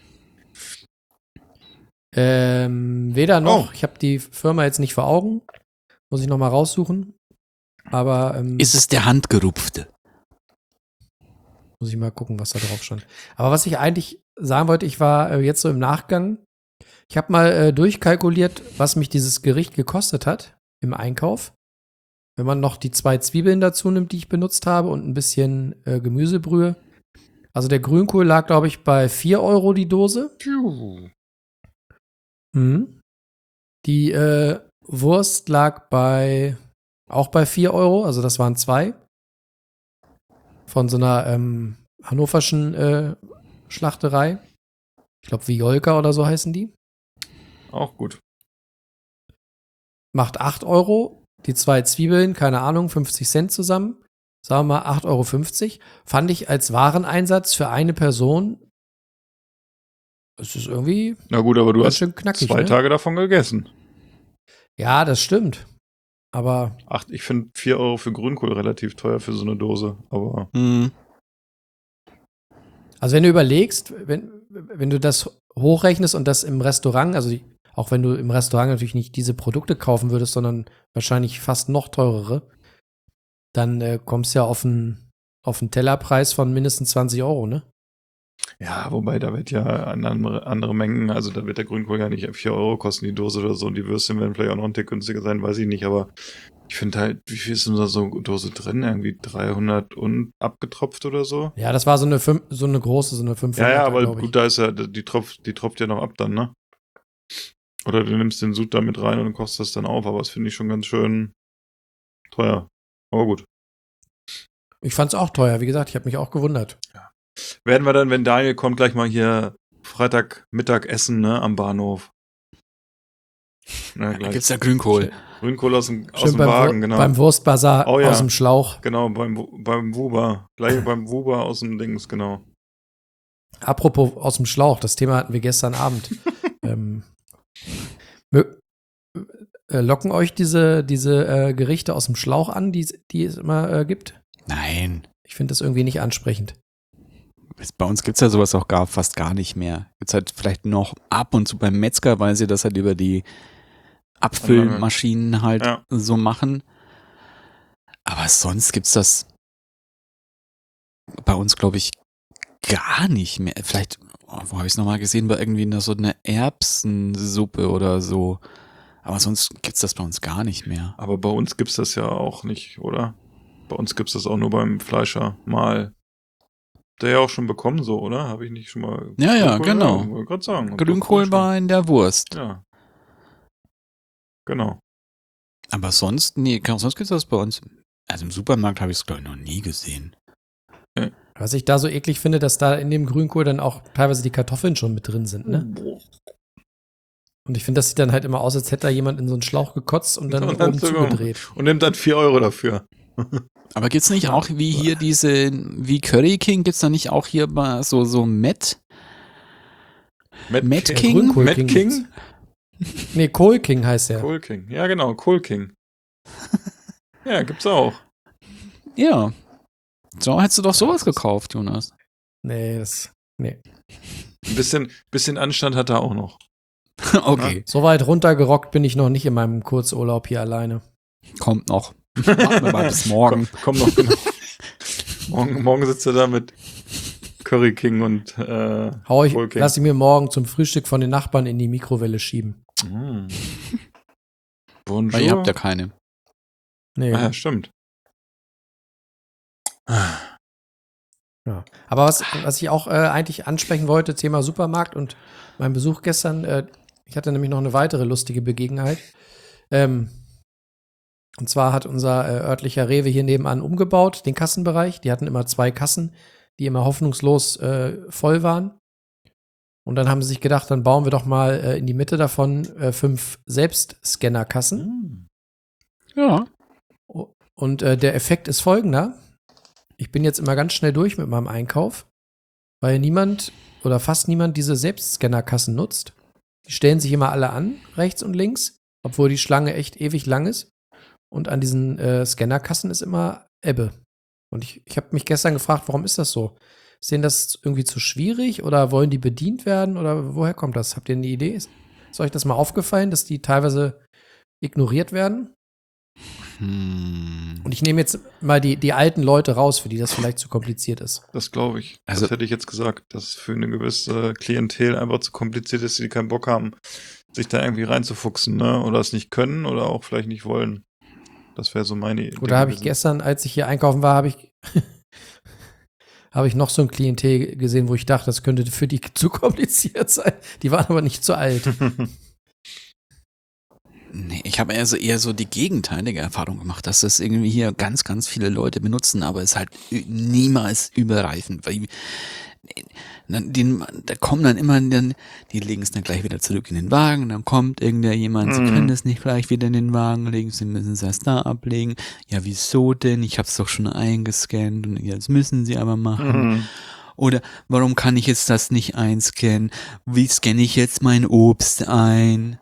weder noch. Oh. Ich habe die Firma jetzt nicht vor Augen. Muss ich noch mal raussuchen. Aber Ist es der Handgerupfte? muss ich mal gucken, was da drauf stand. Aber was ich eigentlich sagen wollte, ich war jetzt so im Nachgang. Ich habe mal durchkalkuliert, was mich dieses Gericht gekostet hat im Einkauf. Wenn man noch die 2 Zwiebeln dazu nimmt, die ich benutzt habe und ein bisschen Gemüsebrühe. Also der Grünkohl lag, glaube ich, bei 4 Euro die Dose. Mhm. Die Wurst lag auch bei 4 Euro, also das waren 2. Von so einer hannoverschen Schlachterei. Ich glaube, Violka oder so heißen die. Auch gut. Macht 8 Euro. Die 2 Zwiebeln, keine Ahnung, 50 Cent zusammen. Sagen wir mal 8,50 Euro. Fand ich als Wareneinsatz für eine Person. Es ist irgendwie Na gut, aber du ganz hast schön knackig. 2 Ne? Tage davon gegessen. Ja, das stimmt. Aber Ich finde 4 Euro für Grünkohl relativ teuer für so eine Dose. Aber also wenn du überlegst, wenn du das hochrechnest und das im Restaurant, also auch wenn du im Restaurant natürlich nicht diese Produkte kaufen würdest, sondern wahrscheinlich fast noch teurere, dann kommst du ja auf einen Tellerpreis von mindestens 20 Euro, ne? ja, wobei da wird ja andere Mengen, also da wird der Grünkohl ja nicht 4 Euro kosten, die Dose oder so, und die Würstchen werden vielleicht auch noch ein Tick günstiger sein, weiß ich nicht, aber ich finde halt, wie viel ist denn da so eine Dose drin? Irgendwie 300 und abgetropft oder so? Ja, das war so eine große, so eine 500er, Ja, aber glaub ich. gut, da ist ja, die tropft ja noch ab dann, ne? Oder du nimmst den Sud da mit rein und kochst das dann auf, aber das finde ich schon ganz schön teuer. Aber gut. Ich fand's auch teuer, wie gesagt, ich habe mich auch gewundert. Werden wir dann, wenn Daniel kommt, gleich mal hier Freitagmittag essen, ne, am Bahnhof. Na, Da gibt's ja Grünkohl. Grünkohl aus dem Schön Wagen, genau. beim Wurstbazar Oh ja. aus dem Schlauch. Genau, beim Wuber. Gleich beim Wuber aus dem Dings, genau. Apropos aus dem Schlauch, das Thema hatten wir gestern Abend. Locken euch diese Gerichte aus dem Schlauch an, die es immer gibt? Nein. Ich finde das irgendwie nicht ansprechend. Bei uns gibt's ja sowas auch fast gar nicht mehr. Gibt's halt vielleicht noch ab und zu beim Metzger, weil sie das halt über die Abfüllmaschinen halt so machen. Aber sonst gibt's das bei uns, glaube ich, gar nicht mehr. Vielleicht, wo habe ich es nochmal gesehen, war irgendwie so eine Erbsensuppe oder so. Aber sonst gibt's das bei uns gar nicht mehr. Aber bei uns gibt's das ja auch nicht, oder? Bei uns gibt's das auch nur beim Fleischer mal. Der ja auch schon bekommen, so, oder? Habe ich nicht schon mal. Ja, genau. Ja, wollte gerade sagen. Grünkohl war in der Wurst. Ja. Genau. Aber sonst gibt's das bei uns. Also im Supermarkt habe ich es, glaube ich, noch nie gesehen. Was ich da so eklig finde, dass da in dem Grünkohl dann auch teilweise die Kartoffeln schon mit drin sind, ne? Und ich finde, das sieht dann halt immer aus, als hätte da jemand in so einen Schlauch gekotzt und dann oben zugedreht. Und nimmt dann 4 Euro dafür. Aber gibt's nicht auch wie hier wie Curry King, gibt's da nicht auch hier so Matt King? Matt King? Nee, Kohl King heißt der. Kohl King. Ja, genau, Kohl King. Ja, gibt's auch. Ja. So hättest du doch sowas gekauft, Jonas. Nee. Ein bisschen Anstand hat er auch noch. Okay. So weit runtergerockt bin ich noch nicht in meinem Kurzurlaub hier alleine. Kommt noch. Warten wir mal bis morgen. Komm noch, genau. morgen sitzt er da mit Curry King und Kohl King. Lass ich mir morgen zum Frühstück von den Nachbarn in die Mikrowelle schieben. Bonjour. Weil ihr habt ja keine. Nee. Ah, ja, stimmt. Ja. Aber was ich auch eigentlich ansprechen wollte, Thema Supermarkt und mein Besuch gestern, ich hatte nämlich noch eine weitere lustige Begebenheit. Und zwar hat unser örtlicher Rewe hier nebenan umgebaut, den Kassenbereich. Die hatten immer 2 Kassen, die immer hoffnungslos voll waren. Und dann haben sie sich gedacht, dann bauen wir doch mal in die Mitte davon 5 Selbstscannerkassen. Ja. Und der Effekt ist folgender. Ich bin jetzt immer ganz schnell durch mit meinem Einkauf, weil niemand oder fast niemand diese Selbstscannerkassen nutzt. Die stellen sich immer alle an, rechts und links, obwohl die Schlange echt ewig lang ist. Und an diesen Scannerkassen ist immer Ebbe. Und ich habe mich gestern gefragt, warum ist das so? Ist denen das irgendwie zu schwierig oder wollen die bedient werden oder woher kommt das? Habt ihr eine Idee? Ist euch das mal aufgefallen, dass die teilweise ignoriert werden? Und ich nehme jetzt mal die alten Leute raus, für die das vielleicht zu kompliziert ist. Das glaube ich. Also- Das hätte ich jetzt gesagt, dass es für eine gewisse Klientel einfach zu kompliziert ist, die keinen Bock haben, sich da irgendwie reinzufuchsen, ne? Oder es nicht können oder auch vielleicht nicht wollen. Das wäre so meine Idee. Oder habe ich gewesen. gestern, als ich hier einkaufen war, habe ich noch so ein Klientel gesehen, wo ich dachte, das könnte für die zu kompliziert sein. Die waren aber nicht zu alt. Nee, ich habe eher so die gegenteilige Erfahrung gemacht, dass das irgendwie hier ganz, ganz viele Leute benutzen, aber es halt niemals überreifend. Weil da kommen dann immer, die legen es dann gleich wieder zurück in den Wagen, dann kommt irgendjemand, sie können das nicht gleich wieder in den Wagen legen, sie müssen es erst da ablegen. Ja, wieso denn? Ich habe es doch schon eingescannt und jetzt müssen sie aber machen. Oder warum kann ich jetzt das nicht einscannen? Wie scanne ich jetzt mein Obst ein?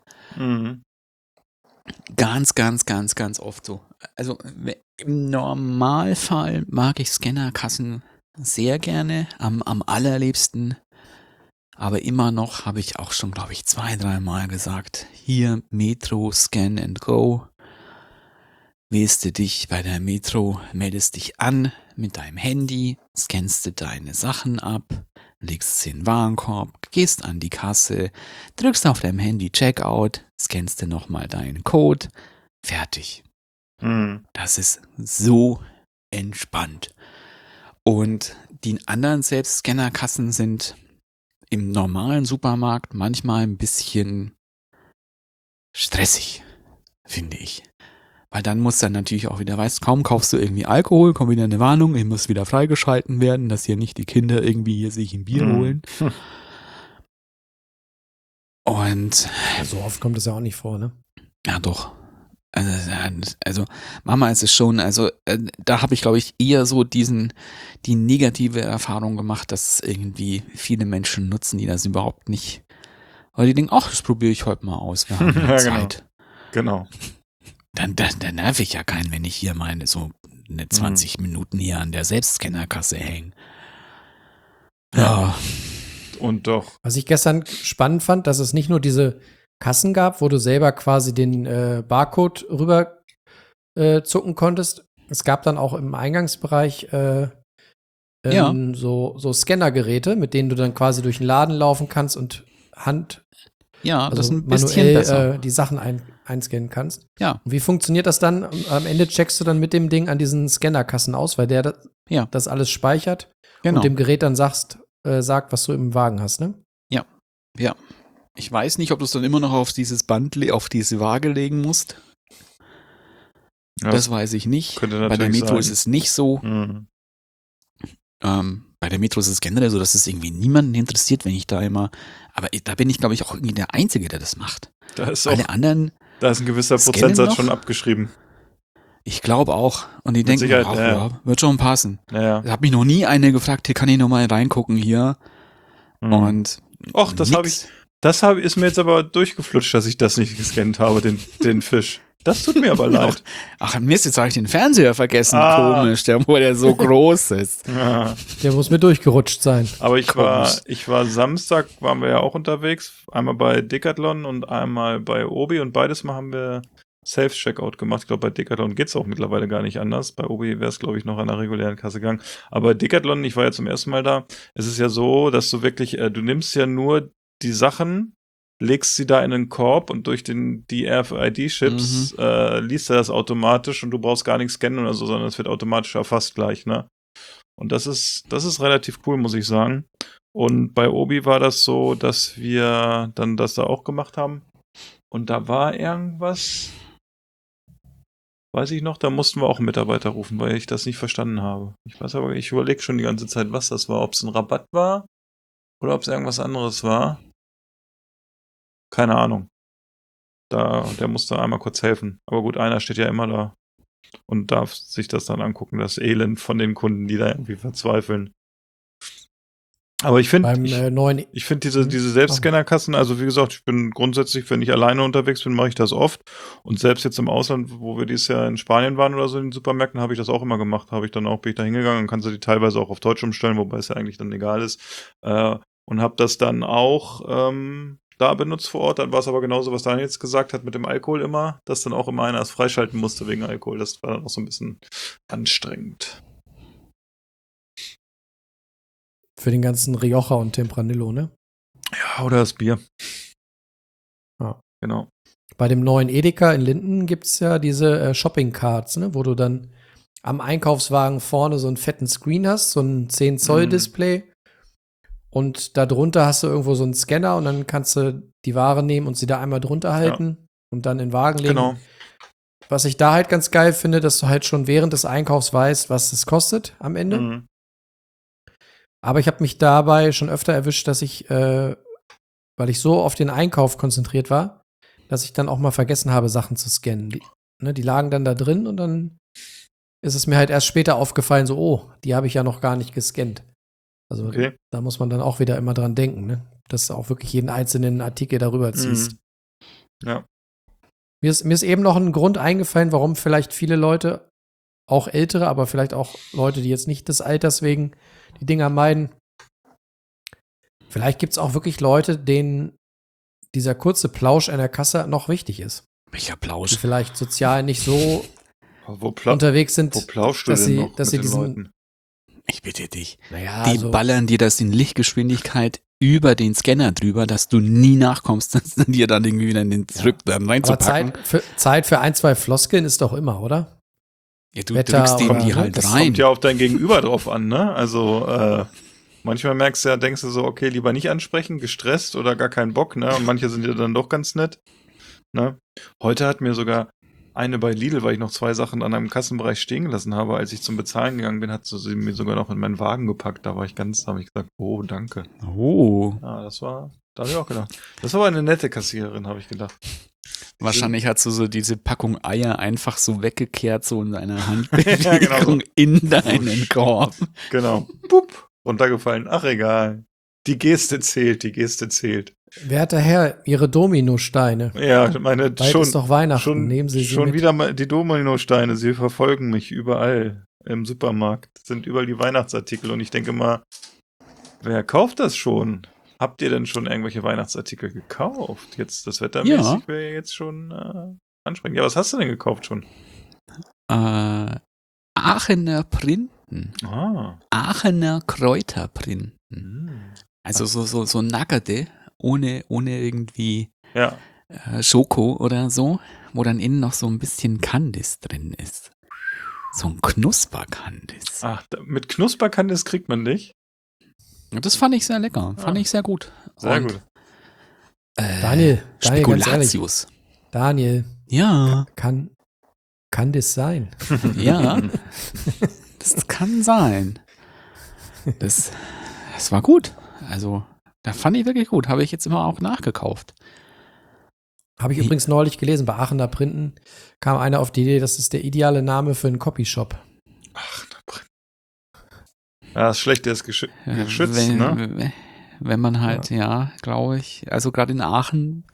Ganz, ganz, ganz, ganz oft so. Also im Normalfall mag ich Scannerkassen sehr gerne, am allerliebsten. Aber immer noch habe ich auch schon, glaube ich, 2-3 Mal gesagt, hier Metro Scan and Go. Wählst du dich bei der Metro, meldest dich an mit deinem Handy, scannst du deine Sachen ab, legst sie in den Warenkorb, gehst an die Kasse, drückst auf deinem Handy Checkout, scannst du nochmal deinen Code, fertig. Das ist so entspannt. Und die anderen Selbstscannerkassen sind im normalen Supermarkt manchmal ein bisschen stressig, finde ich. Weil dann muss dann natürlich auch wieder, kaum kaufst du irgendwie Alkohol, kommt wieder eine Warnung, ich muss wieder freigeschalten werden, dass hier nicht die Kinder irgendwie hier sich ein Bier holen. Und So oft kommt es ja auch nicht vor, ne? ja doch. Also Mama ist es schon, da habe ich, glaube ich, eher so die negative Erfahrung gemacht, dass irgendwie viele Menschen nutzen, die das überhaupt nicht, weil die denken, ach, das probiere ich heute mal aus, wir haben ja Zeit. Genau. Dann nerv ich ja keinen, wenn ich hier meine, so eine 20 Minuten hier an der Selbstscannerkasse hängen. Ja. Und doch. Was ich gestern spannend fand, dass es nicht nur diese Kassen gab, wo du selber quasi den Barcode rüber zucken konntest. Es gab dann auch im Eingangsbereich so Scannergeräte, mit denen du dann quasi durch den Laden laufen kannst und Das ist ein bisschen manuell besser. die Sachen einscannen kannst. Ja. Und wie funktioniert das dann? Am Ende checkst du dann mit dem Ding an diesen Scannerkassen aus, weil der das alles speichert Genau. und dem Gerät dann sagt, was du im Wagen hast, ne? Ja. Ich weiß nicht, ob du es dann immer noch auf dieses Band, auf diese Waage legen musst. Ja, Das weiß ich nicht. könnte Bei der natürlich Metro sein. ist es nicht so. Bei der Metro ist es generell so, dass es irgendwie niemanden interessiert, wenn ich da immer, aber da bin ich, glaube ich, auch irgendwie der Einzige, der das macht. Da ist Alle anderen, da ist ein gewisser scannen Prozentsatz noch. schon abgeschrieben. ich glaube auch. Und die denken, Sicherheit, ach, ja. ja, wird schon passen. Naja. Da hat mich noch nie eine gefragt, hier kann ich noch mal reingucken hier. Und Och, das ist mir jetzt aber durchgeflutscht, dass ich das nicht gescannt habe, den Fisch. Das tut mir aber leid. Ach, Mist, jetzt habe ich den Fernseher vergessen. Ah. Komisch, wo der so groß ist. Ja. Der muss mir durchgerutscht sein. Aber ich Komisch. war Samstag, waren wir ja auch unterwegs. Einmal bei Decathlon und einmal bei Obi und beides Mal haben wir Self-Checkout gemacht. Ich glaube, bei Decathlon geht's auch mittlerweile gar nicht anders. Bei Obi wäre es, glaube ich, noch an der regulären Kasse gegangen. Aber bei Decathlon, ich war ja zum ersten Mal da, es ist ja so, dass du wirklich, du nimmst ja nur die Sachen, legst sie da in einen Korb und durch die RFID-Chips liest er das automatisch und du brauchst gar nichts scannen oder so, sondern es wird automatisch erfasst gleich, ne? Und das ist relativ cool, muss ich sagen. Und bei Obi war das so, dass wir dann das da auch gemacht haben. Und da war irgendwas, weiß ich noch, da mussten wir auch einen Mitarbeiter rufen, weil ich das nicht verstanden habe. Ich überlege schon die ganze Zeit, was das war. Ob es ein Rabatt war oder ob es irgendwas anderes war. Keine Ahnung. Der musste einmal kurz helfen. Aber gut, einer steht ja immer da und darf sich das dann angucken, das Elend von den Kunden, die da irgendwie verzweifeln. Aber ich finde, neuen ich finde diese Selbstscannerkassen, also wie gesagt, ich bin grundsätzlich, wenn ich alleine unterwegs bin, mache ich das oft. Und selbst jetzt im Ausland, wo wir dieses Jahr in Spanien waren oder so in den Supermärkten, habe ich das auch immer gemacht. Bin ich da hingegangen und kannst du die teilweise auch auf Deutsch umstellen, wobei es ja eigentlich dann egal ist. Und habe das dann auch da benutzt vor Ort. Dann war es aber genauso, was Daniel jetzt gesagt hat mit dem Alkohol immer, dass dann auch immer einer es freischalten musste wegen Alkohol. Das war dann auch so ein bisschen anstrengend. Für den ganzen Rioja und Tempranillo, ne? Ja, oder das Bier. Ja. Genau. Bei dem neuen Edeka in Linden gibt es ja diese Shopping-Cards, ne? Wo du dann am Einkaufswagen vorne so einen fetten Screen hast, so ein 10-Zoll-Display. Und darunter hast du irgendwo so einen Scanner und dann kannst du die Ware nehmen und sie da einmal drunter halten und dann in den Wagen legen. Genau. Was ich da halt ganz geil finde, dass du halt schon während des Einkaufs weißt, was es kostet am Ende. Mhm. Aber ich habe mich dabei schon öfter erwischt, dass ich, weil ich so auf den Einkauf konzentriert war, dass ich dann auch mal vergessen habe, Sachen zu scannen. Die lagen dann da drin und dann ist es mir halt erst später aufgefallen, so, oh, die habe ich ja noch gar nicht gescannt. Also Okay. da muss man dann auch wieder immer dran denken, ne? Dass du auch wirklich jeden einzelnen Artikel darüber ziehst. Ja. Mir ist eben noch ein Grund eingefallen, warum vielleicht viele Leute, auch ältere, aber vielleicht auch Leute, die jetzt nicht des Alters wegen die Dinger meiden. Vielleicht gibt es auch wirklich Leute, denen dieser kurze Plausch an der Kasse noch wichtig ist. Welcher Die Plausch? vielleicht sozial nicht so Wo unterwegs sind, plauschst du dass denn sie- noch dass sie mit den diesen- Leuten? Ich bitte dich. naja, Die also, ballern dir das in Lichtgeschwindigkeit über den Scanner drüber, dass du nie nachkommst, das dir dann irgendwie wieder in den zurück dann aber reinzupacken. Zeit für ein, zwei Floskeln ist doch immer, oder? Ja, du Wetter drückst denen oder- die halt Das rein. kommt ja auf dein Gegenüber drauf an, ne? Also, manchmal merkst du ja, denkst du so, okay, lieber nicht ansprechen, gestresst oder gar keinen Bock, ne? Und manche sind ja dann doch ganz nett, ne? Heute hat mir sogar eine bei Lidl, weil ich noch 2 Sachen an einem Kassenbereich stehen gelassen habe, als ich zum Bezahlen gegangen bin, hat sie mir sogar noch in meinen Wagen gepackt. Da habe ich gesagt, oh, danke. Oh. Ja, da habe ich auch gedacht. Das war aber eine nette Kassiererin, habe ich gedacht. Wahrscheinlich hast du so diese Packung Eier einfach so weggekehrt, so in deiner Ja, Handbewegung genau. in deinen Korb. Genau. Pup, runtergefallen. Ach, egal. Die Geste zählt. Werter Herr, Ihre Dominosteine. Ja, meine Bald ist doch Weihnachten. schon, Nehmen Sie sie schon mit. wieder mal die Dominosteine. Sie verfolgen mich überall im Supermarkt. Sind überall die Weihnachtsartikel und ich denke mal, wer kauft das schon? Habt ihr denn schon irgendwelche Weihnachtsartikel gekauft? Jetzt das Wettermäßig wäre ja jetzt schon ansprechend. Ja, was hast du denn gekauft schon? Aachener Printen. Ah. Aachener Kräuterprinten. Hm. Also so Nackerte, ohne irgendwie Ja. Schoko oder so, wo dann innen noch so ein bisschen Kandis drin ist. So ein Knusperkandis. Ach, mit Knusperkandis kriegt man dich? Das fand ich sehr lecker. Fand ich sehr gut. Sehr Und, gut. Daniel, ganz ehrlich. Spekulatius. Daniel, Ja, kann das sein? ja. Das kann sein. Das war gut. Also, da fand ich wirklich gut. Habe ich jetzt immer auch nachgekauft. Habe ich übrigens neulich gelesen, bei Aachener Printen kam einer auf die Idee, das ist der ideale Name für einen Copyshop. Ach, ja, das Schlechte ist geschützt, ne? Wenn man halt, ja, glaube ich. Also gerade in Aachen.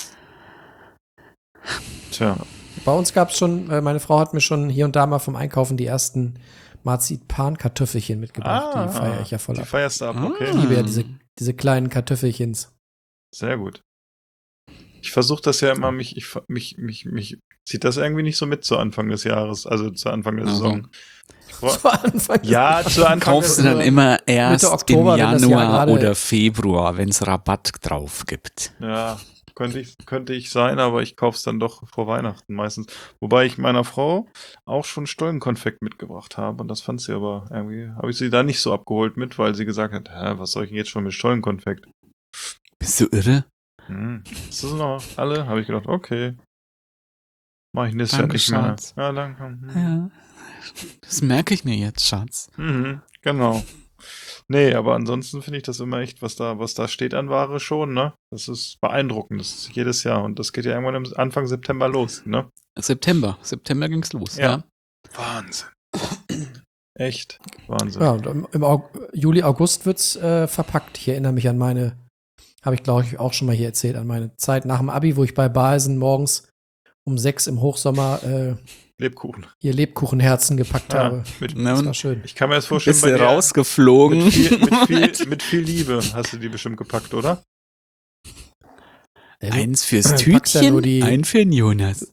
Tja. Bei uns gab es schon, meine Frau hat mir schon hier und da mal vom Einkaufen die ersten Marzipan-Kartoffelchen mitgebracht. Die feiere ich ja voll Die ab. feierst du ab, okay. Ich liebe ja diese kleinen Kartoffelchens. Sehr gut. Ich versuche das ja immer, mich zieht das irgendwie nicht so mit zu Anfang des Jahres, also zu Anfang der Saison. Zu Anfang. Ja, zu Anfang Kaufst du dann immer erst Mitte Oktober, im wenn das Jahr Januar gerade- oder Februar, wenn es Rabatt drauf gibt. Ja, könnte ich sein, aber ich kaufe es dann doch vor Weihnachten meistens. Wobei ich meiner Frau auch schon Stollenkonfekt mitgebracht habe und das fand sie aber irgendwie, habe ich sie da nicht so abgeholt mit, weil sie gesagt hat, was soll ich denn jetzt schon mit Stollenkonfekt? Bist du irre? Ist das noch alle? Habe ich gedacht, okay. Mach ich nächstes Jahr Danke, nicht mehr. Schatz. Ja, danke. Ja. Das merke ich mir jetzt, Schatz. Genau. Nee, aber ansonsten finde ich das immer echt, was da steht an Ware schon, ne? Das ist beeindruckend. Das ist jedes Jahr und das geht ja irgendwann Anfang September los, ne? September ging's los, Ja. ja. Wahnsinn. Echt Wahnsinn. Ja, und im Juli, August wird's verpackt. Ich erinnere mich an meine, habe ich glaube ich auch schon mal hier erzählt, an meine Zeit nach dem Abi, wo ich bei Balsen morgens um 6 im Hochsommer Lebkuchen. ihr Lebkuchenherzen gepackt Ja, habe. Das war schön. Ich kann mir das vorstellen, Bist bei du dir rausgeflogen? mit viel Liebe hast du die bestimmt gepackt, oder? Eins fürs packst ja nur Tütchen, ein für den Jonas.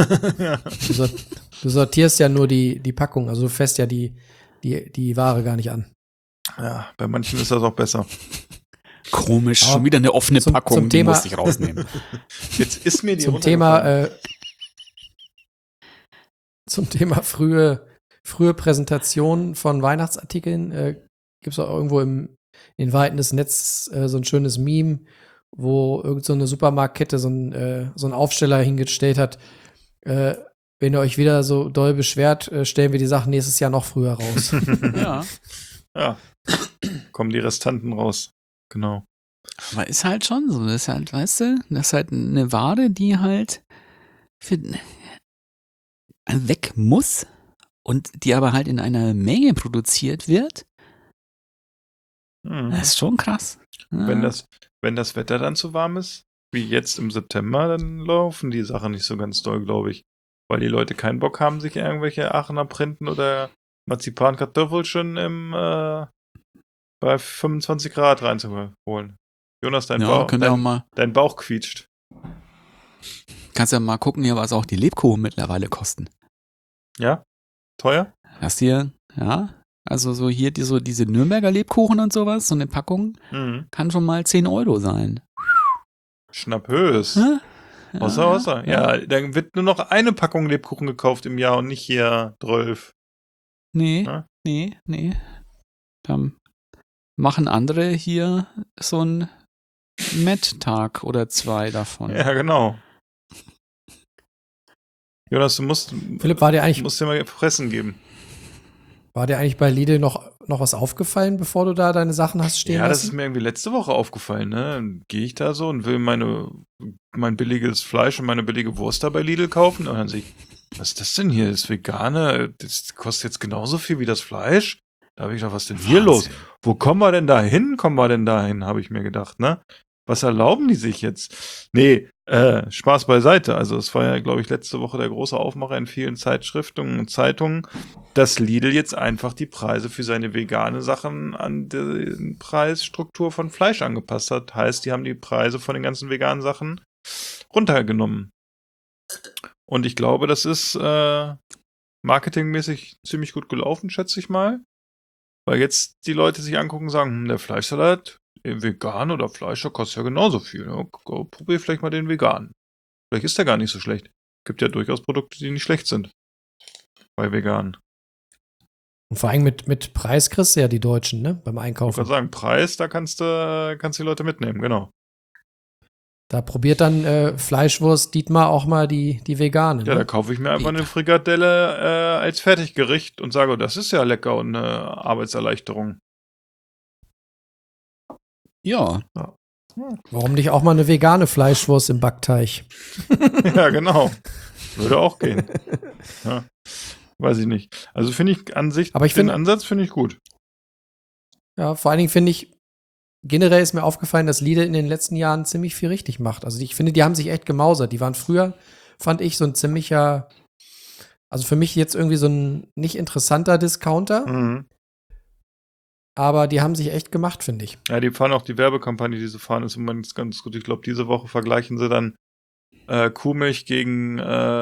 Du sortierst ja nur die Packung, also du fässt ja die Ware gar nicht an. Ja, bei manchen ist das auch besser. Komisch, Aber schon wieder eine offene Packung, zum die Thema- musste ich rausnehmen. Jetzt ist mir die Zum Thema frühe Präsentation von Weihnachtsartikeln gibt es auch irgendwo in den Weiten des Netzes so ein schönes Meme, wo irgend so eine Supermarktkette so einen Aufsteller hingestellt hat. Wenn ihr euch wieder so doll beschwert, stellen wir die Sachen nächstes Jahr noch früher raus. Ja. Ja, kommen die Restanten raus. Genau. Aber ist halt schon so. Das ist halt, weißt du, das ist halt eine Ware, die halt weg muss und die aber halt in einer Menge produziert wird. Mhm. Das ist schon krass. Ja. Wenn das Wetter dann zu warm ist, wie jetzt im September, dann laufen die Sachen nicht so ganz doll, glaube ich. Weil die Leute keinen Bock haben, sich irgendwelche Aachener Printen oder Marzipankartoffelchen bei 25 Grad reinzuholen. Jonas, dein Bauch quietscht. Kannst ja mal gucken hier, was auch die Lebkuchen mittlerweile kosten. Ja? Teuer? Hast hier, ja, also so hier diese Nürnberger Lebkuchen und sowas, so eine Packung, kann schon mal 10 Euro sein. Schnappös. Ja? Außer. Ja, dann wird nur noch eine Packung Lebkuchen gekauft im Jahr und nicht hier 12. Nee. Ja? Dann machen andere hier so einen Met-Tag oder 2 davon. Ja, genau. Jonas, Philipp, war dir mal Fressen geben. War dir eigentlich bei Lidl noch was aufgefallen, bevor du da deine Sachen hast stehen Ja, das ist lassen? mir irgendwie letzte Woche aufgefallen, ne? Dann gehe ich da so und will mein billiges Fleisch und meine billige Wurst da bei Lidl kaufen und dann sehe ich, was ist das denn hier? Das Vegane, das kostet jetzt genauso viel wie das Fleisch? Da habe ich gedacht, was ist denn hier los? Wo kommen wir denn da hin? Habe ich mir gedacht, ne? Was erlauben die sich jetzt? Nee, Spaß beiseite. Also es war ja, glaube ich, letzte Woche der große Aufmacher in vielen Zeitschriften und Zeitungen, dass Lidl jetzt einfach die Preise für seine vegane Sachen an die Preisstruktur von Fleisch angepasst hat. Heißt, die haben die Preise von den ganzen veganen Sachen runtergenommen. Und ich glaube, das ist marketingmäßig ziemlich gut gelaufen, schätze ich mal. Weil jetzt die Leute sich angucken und sagen, der Fleischsalat, vegan oder Fleisch, der kostet ja genauso viel. Ja, probier vielleicht mal den veganen. Vielleicht ist der gar nicht so schlecht. Gibt ja durchaus Produkte, die nicht schlecht sind. Bei vegan. Und vor allem mit Preis kriegst du ja die Deutschen, ne? Beim Ich Einkaufen. kann sagen, Preis, da kannst die Leute mitnehmen, genau. Da probiert dann Fleischwurst Dietmar auch mal die vegane. Ja, Ne? da kaufe ich mir einfach eine Frikadelle als Fertiggericht und sage, das ist ja lecker und eine Arbeitserleichterung. Ja. Warum nicht auch mal eine vegane Fleischwurst im Backteig? Ja, genau. Würde auch gehen. Ja. Weiß ich nicht. Also finde ich an sich, Aber den Ansatz finde ich gut. Ja, vor allen Dingen finde ich, generell ist mir aufgefallen, dass Lidl in den letzten Jahren ziemlich viel richtig macht. Also ich finde, die haben sich echt gemausert. Die waren früher, fand ich, so ein ziemlicher, also für mich jetzt irgendwie so ein nicht interessanter Discounter, Mhm. aber die haben sich echt gemacht, finde ich. Ja, die fahren auch die Werbekampagne, die sie fahren, ist im Moment ganz gut. Ich glaube, diese Woche vergleichen sie dann Kuhmilch gegen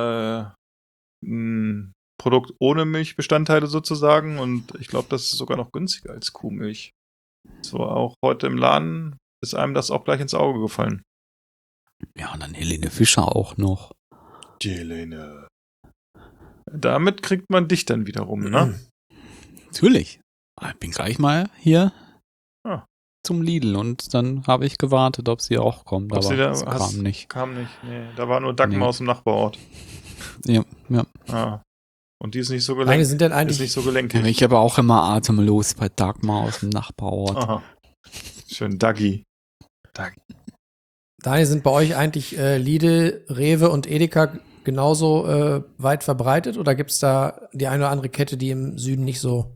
ein Produkt ohne Milchbestandteile sozusagen und ich glaube, das ist sogar noch günstiger als Kuhmilch. So, auch heute im Laden ist einem das auch gleich ins Auge gefallen. Ja, und dann Helene Fischer auch noch. Die Helene. Damit kriegt man dich dann wiederum, ne? Natürlich. Ich bin gleich mal hier Ah. zum Lidl und dann habe ich gewartet, ob sie auch kommt, Ob sie aber da es kam nicht. Kam nicht, nee. Da war nur Dagmar aus dem Nachbarort. Ja. Ah. Und die ist nicht so Nein, gelenkig. sind denn Ist eigentlich, nicht so gelenkig. Ich habe auch immer atemlos bei Dagmar aus dem Nachbarort. Aha. Schön Daggy. Daniel, sind bei euch eigentlich Lidl, Rewe und Edeka genauso weit verbreitet oder gibt es da die eine oder andere Kette, die im Süden nicht so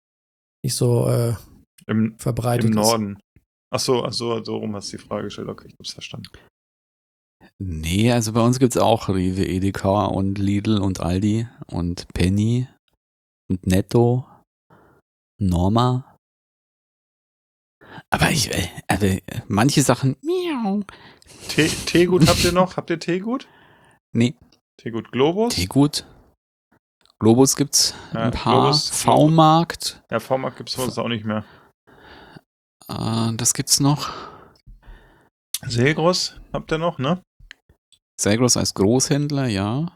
Im verbreitet ist? Norden. Ach so, so rum hast du die Frage gestellt. Okay, ich hab's verstanden. Nee, also bei uns gibt's auch Rewe, Edeka und Lidl und Aldi und Penny und Netto, Norma. Aber manche Sachen, Teegut habt ihr noch? Habt ihr Teegut? Nee. Teegut Globus? Teegut. Globus gibt's Ja, ein paar. Globus- V-Markt. Ja, V-Markt gibt's bei uns auch nicht mehr. Das gibt's noch. Selgros habt ihr noch, ne? Selgros als Großhändler, ja.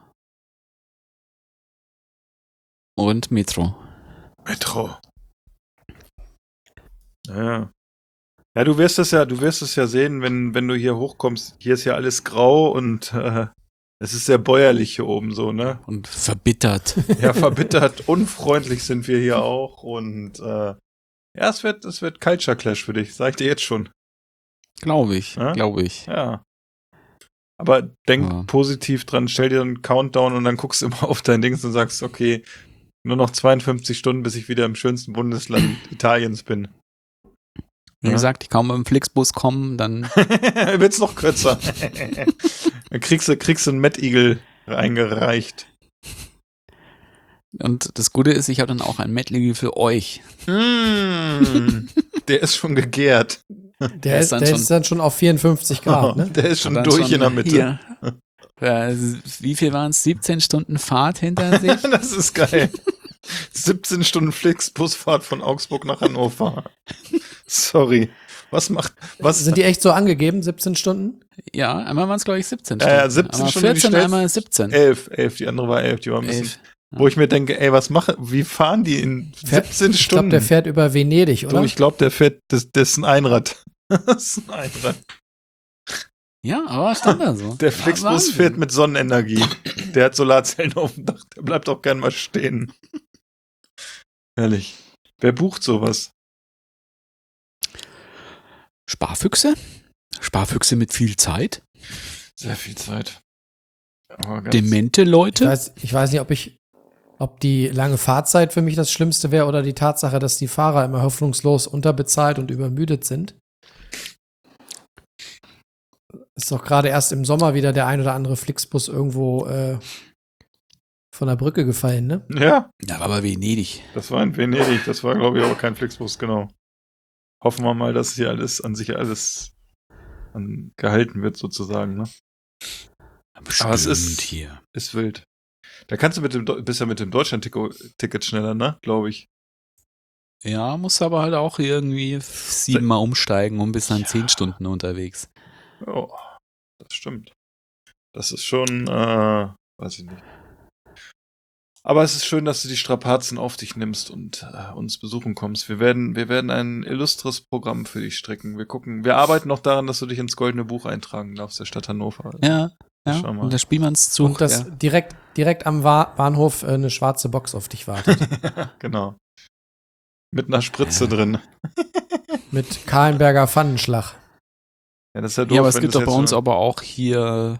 Und Metro. Metro. Ja. Ja, du wirst es ja sehen, wenn du hier hochkommst. Hier ist ja alles grau und es ist sehr bäuerlich hier oben so, ne? Und verbittert. Ja, verbittert, unfreundlich sind wir hier auch und ja, es wird Culture Clash für dich, sag ich dir jetzt schon. Glaube ich, Ja? glaube ich. Ja. Aber denk Ja. positiv dran, stell dir einen Countdown und dann guckst du immer auf dein Dings und sagst, okay, nur noch 52 Stunden, bis ich wieder im schönsten Bundesland Italiens bin. Wie Ja. gesagt, ich kann mit dem Flixbus kommen, dann Wird's noch kürzer. Dann kriegst du einen Mad Eagle reingereicht. und das Gute ist, ich habe dann auch ein Mettlige für euch. Der ist schon gegärt. Der ist dann schon auf 54 Grad, ne? Der ist schon Dann durch schon in der Mitte. Hier. Wie viel waren es? 17 Stunden Fahrt hinter sich? Das ist geil. 17 Stunden Flixbusfahrt von Augsburg nach Hannover. Sorry. Was Sind die echt so angegeben, 17 Stunden? Ja, einmal waren es, glaube ich, 17 Ja, Stunden. ja, 17 einmal Stunden, die 14, schnellste- einmal 17. 11, die andere war 11, die war ein bisschen, 11. wo ich mir denke, ey, wie fahren die in 17 Ich glaube, Stunden? der fährt über Venedig, oder? Du, ich glaube, der fährt, das ist ein Einrad. Das ist ein Einrad. Ja, aber stand da so. Der Ja, Flixbus Wahnsinn. fährt mit Sonnenenergie. Der hat Solarzellen auf dem Dach, der bleibt auch gern mal stehen. Ehrlich. Wer bucht sowas? Sparfüchse? Sparfüchse mit viel Zeit? Sehr viel Zeit. Aber ganz- Demente Leute? Ich weiß nicht, ob die lange Fahrzeit für mich das Schlimmste wäre oder die Tatsache, dass die Fahrer immer hoffnungslos unterbezahlt und übermüdet sind. Ist doch gerade erst im Sommer wieder der ein oder andere Flixbus irgendwo von der Brücke gefallen, ne? Ja, Ja, aber Venedig. das war in Venedig. Das war, glaube ich, aber kein Flixbus, genau. Hoffen wir mal, dass hier alles gehalten wird, sozusagen, ne? Bestimmt Aber es ist- hier. Ist wild. Da kannst du bist ja mit dem Deutschland-Ticket schneller, ne? Glaube ich. Ja, muss aber halt auch irgendwie 7-mal umsteigen und bis dann 10 Stunden unterwegs. Oh, das stimmt. Das ist schon, weiß ich nicht. Aber es ist schön, dass du die Strapazen auf dich nimmst und uns besuchen kommst. Wir werden ein illustres Programm für dich stricken. Wir arbeiten noch daran, dass du dich ins Goldene Buch eintragen darfst, der Stadt Hannover. Ja, Schau mal. und der Spielmannszug. Und dass direkt am Bahnhof eine schwarze Box auf dich wartet. Genau. Mit einer Spritze drin. Mit Kahlenberger Pfannenschlag. Ja, das ist ja Ja, doof, aber es wenn gibt das doch bei jetzt uns so- aber auch hier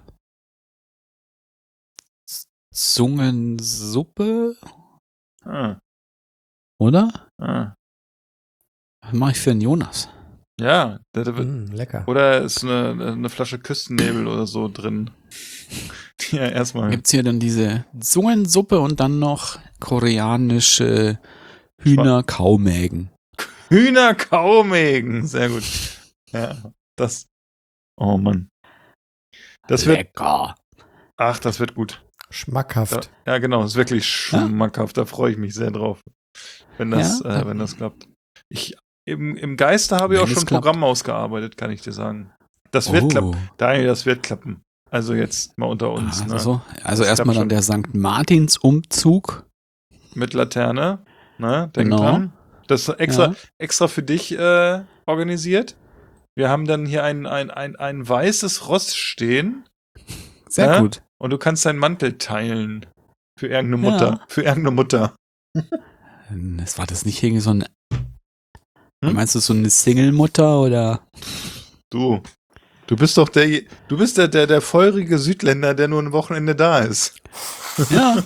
Zungensuppe, Ah, oder? ah. Was mache ich für einen Jonas? Ja, Lecker. oder ist eine Flasche Küstennebel oder so drin. Ja, erstmal. Gibt's hier dann diese Zungensuppe und dann noch koreanische Hühnerkaumägen. Hühnerkaumägen. Sehr gut. Ja, das. Oh Mann. Das wird. Lecker. Ach, das wird gut. Schmackhaft. Ja, genau. Das ist wirklich schmackhaft. Da freue ich mich sehr drauf. Wenn das klappt. Im Geiste habe ich Wenn auch es schon ein klappt. Programm ausgearbeitet, kann ich dir sagen. Das wird klappen. Daniel, das wird klappen. Also jetzt mal unter uns. Also Das erstmal klappt dann der St. Martins-Umzug. Mit Laterne. Ne? Denk Genau. dran. Das ist extra für dich organisiert. Wir haben dann hier ein weißes Ross stehen. Sehr Ja? gut. Und du kannst deinen Mantel teilen. Für irgendeine Mutter. Ja. Für irgendeine Mutter. Das war das nicht irgendwie so ein. Meinst du so eine Single-Mutter oder? Du bist doch der feurige Südländer, der nur ein Wochenende da ist. Ja.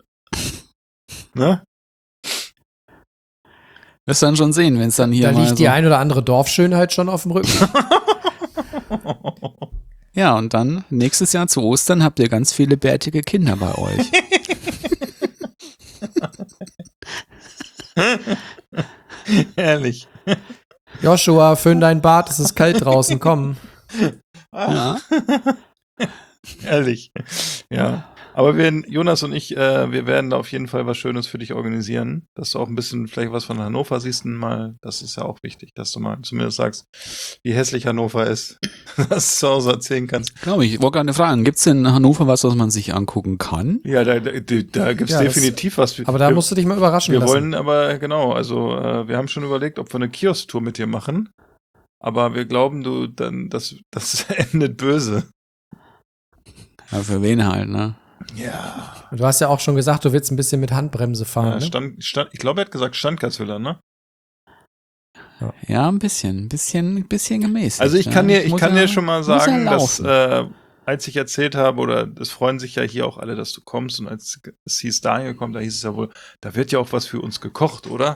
Ne? Wirst dann schon sehen, wenn es dann hier Da mal liegt die ein oder andere Dorfschönheit schon auf dem Rücken. Ja, und dann nächstes Jahr zu Ostern habt ihr ganz viele bärtige Kinder bei euch. Ehrlich. Joshua, föhn dein Bart, es ist kalt draußen, komm. Ja. Ehrlich. Ja. Aber Jonas und ich, wir werden da auf jeden Fall was Schönes für dich organisieren, dass du auch ein bisschen vielleicht was von Hannover siehst mal. Das ist ja auch wichtig, dass du mal zumindest sagst, wie hässlich Hannover ist, dass du zu Hause erzählen kannst. Glaube ich. Wollte gerade fragen, gibt's in Hannover was man sich angucken kann? Ja, da gibt's Ja, definitiv was. Aber da musst du dich mal überraschen Wir lassen. wollen aber, genau, also wir haben schon überlegt, ob wir eine Kiosk-Tour mit dir machen. Aber wir glauben, das endet böse. Ja, für wen halt, ne? Ja. Du hast ja auch schon gesagt, du willst ein bisschen mit Handbremse fahren. Ja, Ne? ich glaube, er hat gesagt Standgaswiller, ne? Ja, ein bisschen gemäßigt. Also ich kann dir schon mal sagen, dass laufen. als ich erzählt habe, oder es freuen sich ja hier auch alle, dass du kommst, und als es hieß, Daniel kommt, da hieß es ja wohl, da wird ja auch was für uns gekocht, oder?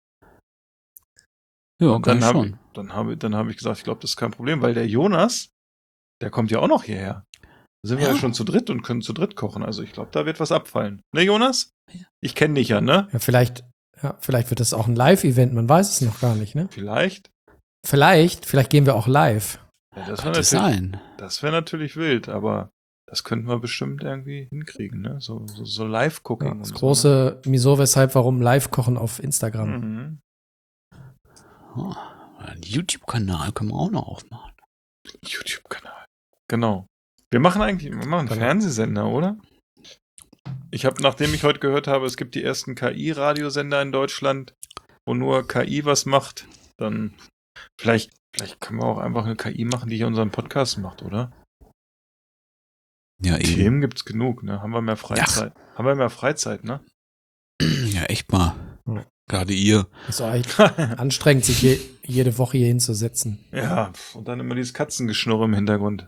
Ja, Und kann dann schon. Dann habe ich gesagt, ich glaube, das ist kein Problem, weil der Jonas, der kommt ja auch noch hierher. Da sind wir ja schon zu dritt und können zu dritt kochen. Also ich glaube, da wird was abfallen. Ne, Jonas? Ich kenne dich ja, ne? Ja, vielleicht wird das auch ein Live-Event, man weiß es noch gar nicht, ne? Vielleicht. Vielleicht gehen wir auch live. Ja, das wäre natürlich wild, aber das könnten wir bestimmt irgendwie hinkriegen, ne? So Live-Cooking. Ja, das und große Wieso, weshalb, warum Live-Kochen auf Instagram. Mhm. Oh, einen YouTube-Kanal können wir auch noch aufmachen. YouTube-Kanal. Genau. Wir machen einen Fernsehsender, oder? Nachdem ich heute gehört habe, es gibt die ersten KI-Radiosender in Deutschland, wo nur KI was macht, dann vielleicht können wir auch einfach eine KI machen, die hier unseren Podcast macht, oder? Ja, eben. Themen gibt's genug, ne? Haben wir mehr Freizeit? Haben wir mehr Freizeit, ne? Ja, echt mal. Ja. Gerade ihr. Ist auch echt anstrengend, sich jede Woche hier hinzusetzen. Ja, und dann immer dieses Katzengeschnurr im Hintergrund.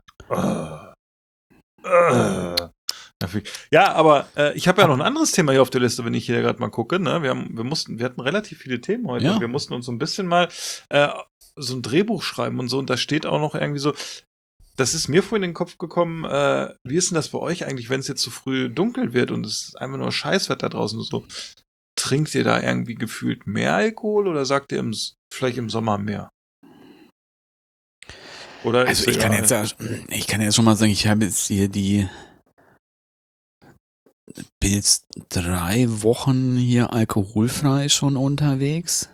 Ja, aber ich habe ja noch ein anderes Thema hier auf der Liste, wenn ich hier gerade mal gucke. Ne? Wir hatten relativ viele Themen heute. Ja. Und wir mussten uns so ein bisschen mal so ein Drehbuch schreiben und so. Und da steht auch noch irgendwie so, das ist mir vorhin in den Kopf gekommen, wie ist denn das bei euch eigentlich, wenn es jetzt zu früh dunkel wird und es ist einfach nur Scheißwetter draußen und so. Trinkt ihr da irgendwie gefühlt mehr Alkohol oder sagt ihr vielleicht im Sommer mehr? Oder Also ich kann jetzt schon mal sagen, ich habe jetzt hier bin jetzt 3 Wochen hier alkoholfrei schon unterwegs.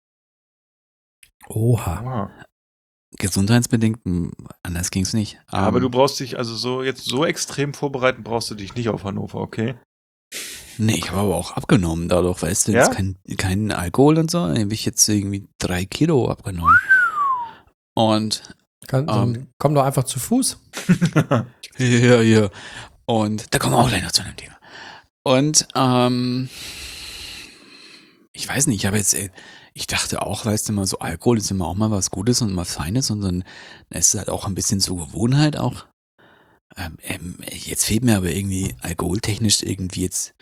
Oha. Gesundheitsbedingt, anders ging's nicht. Aber du brauchst dich also so extrem vorbereiten, brauchst du dich nicht auf Hannover, okay? Nee, ich habe aber auch abgenommen dadurch, weißt du, Ja? jetzt kein Alkohol und so, habe ich jetzt irgendwie 3 Kilo abgenommen. Und Komm doch einfach zu Fuß. ja. Und da kommen wir auch gleich noch zu einem Thema. Und ich weiß nicht, ich dachte auch, weißt du mal, so Alkohol ist immer auch mal was Gutes und mal Feines und dann ist es halt auch ein bisschen so Gewohnheit auch. Jetzt fehlt mir aber irgendwie alkoholtechnisch irgendwie jetzt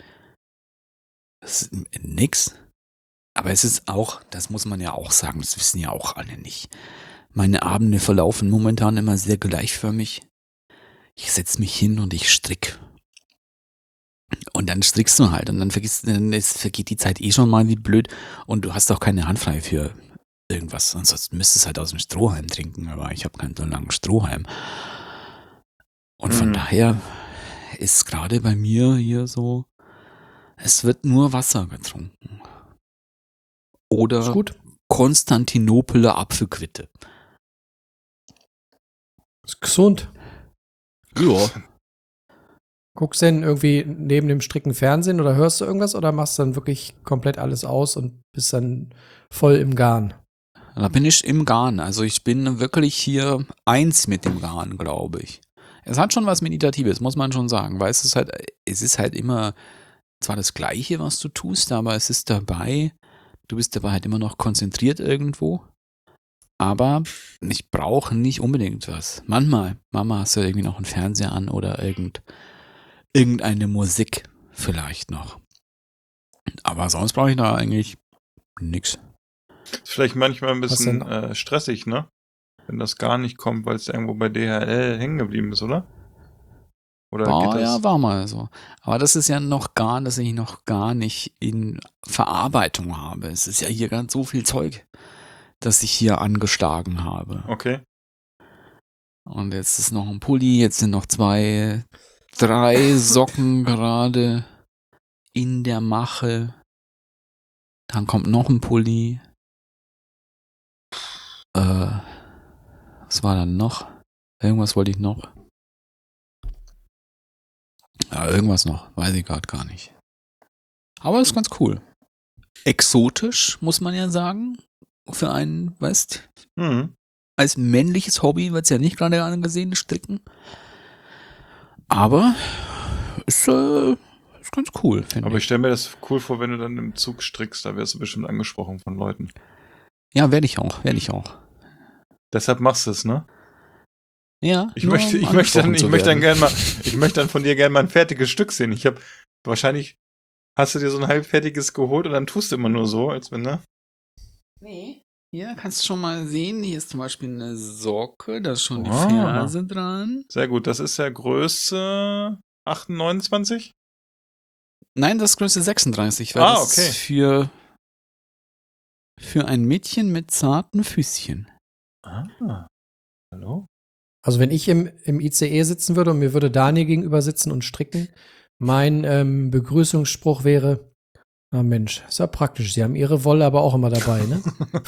nix. Aber es ist auch, das muss man ja auch sagen, das wissen ja auch alle nicht. Meine Abende verlaufen momentan immer sehr gleichförmig. Ich setze mich hin und ich stricke. Und dann strickst du halt und dann vergeht die Zeit schon mal wie blöd und du hast auch keine Hand frei für irgendwas. Ansonsten müsstest du halt aus dem Strohhalm trinken, aber ich habe keinen so langen Strohhalm. Und von daher ist gerade bei mir hier so, es wird nur Wasser getrunken. Oder Ist gut. Konstantinopeler Apfelquitte. Ist gesund. Ja. Guckst du denn irgendwie neben dem Stricken Fernsehen oder hörst du irgendwas oder machst du dann wirklich komplett alles aus und bist dann voll im Garn? Da bin ich im Garn. Also ich bin wirklich hier eins mit dem Garn, glaube ich. Es hat schon was Meditatives, muss man schon sagen. Weil es ist halt immer zwar das Gleiche, was du tust, aber es ist dabei, du bist dabei halt immer noch konzentriert irgendwo. Aber ich brauche nicht unbedingt was. Manchmal hast du irgendwie noch einen Fernseher an oder irgendeine Musik vielleicht noch. Aber sonst brauche ich da eigentlich nix. Ist vielleicht manchmal ein bisschen stressig, ne? Wenn das gar nicht kommt, weil es irgendwo bei DHL hängen geblieben ist, oder? Oder geht das? Ja, war mal so. Aber das ist ja noch dass ich noch gar nicht in Verarbeitung habe. Es ist ja hier ganz so viel Zeug, das ich hier angeschlagen habe. Okay. Und jetzt ist noch ein Pulli, jetzt sind noch 2, 3 Socken gerade in der Mache. Dann kommt noch ein Pulli. Was war dann noch? Irgendwas wollte ich noch. Ja, irgendwas noch. Weiß ich gerade gar nicht. Aber ist ganz cool. Exotisch, muss man ja sagen. Für einen, weißt, als männliches Hobby wird es ja nicht gerade angesehen, Stricken. Aber ist ganz cool, finde ich. Aber ich stelle mir das cool vor, wenn du dann im Zug strickst, da wirst du bestimmt angesprochen von Leuten. Ja, werde ich auch. Deshalb machst du es, ne? Ja. Ich möchte dann von dir gerne mal ein fertiges Stück sehen. Wahrscheinlich hast du dir so ein halbfertiges geholt und dann tust du immer nur so, als wenn, ne? Nee. Hier kannst du schon mal sehen, hier ist zum Beispiel eine Socke, da ist schon die Ferse dran. Sehr gut, das ist ja Größe 28? Nein, das ist Größe 36, weil das okay. ist für ein Mädchen mit zarten Füßchen. Hallo? Also wenn ich im ICE sitzen würde und mir würde Daniel gegenüber sitzen und stricken, mein Begrüßungsspruch wäre: Na Mensch, ist ja praktisch. Sie haben Ihre Wolle aber auch immer dabei, ne?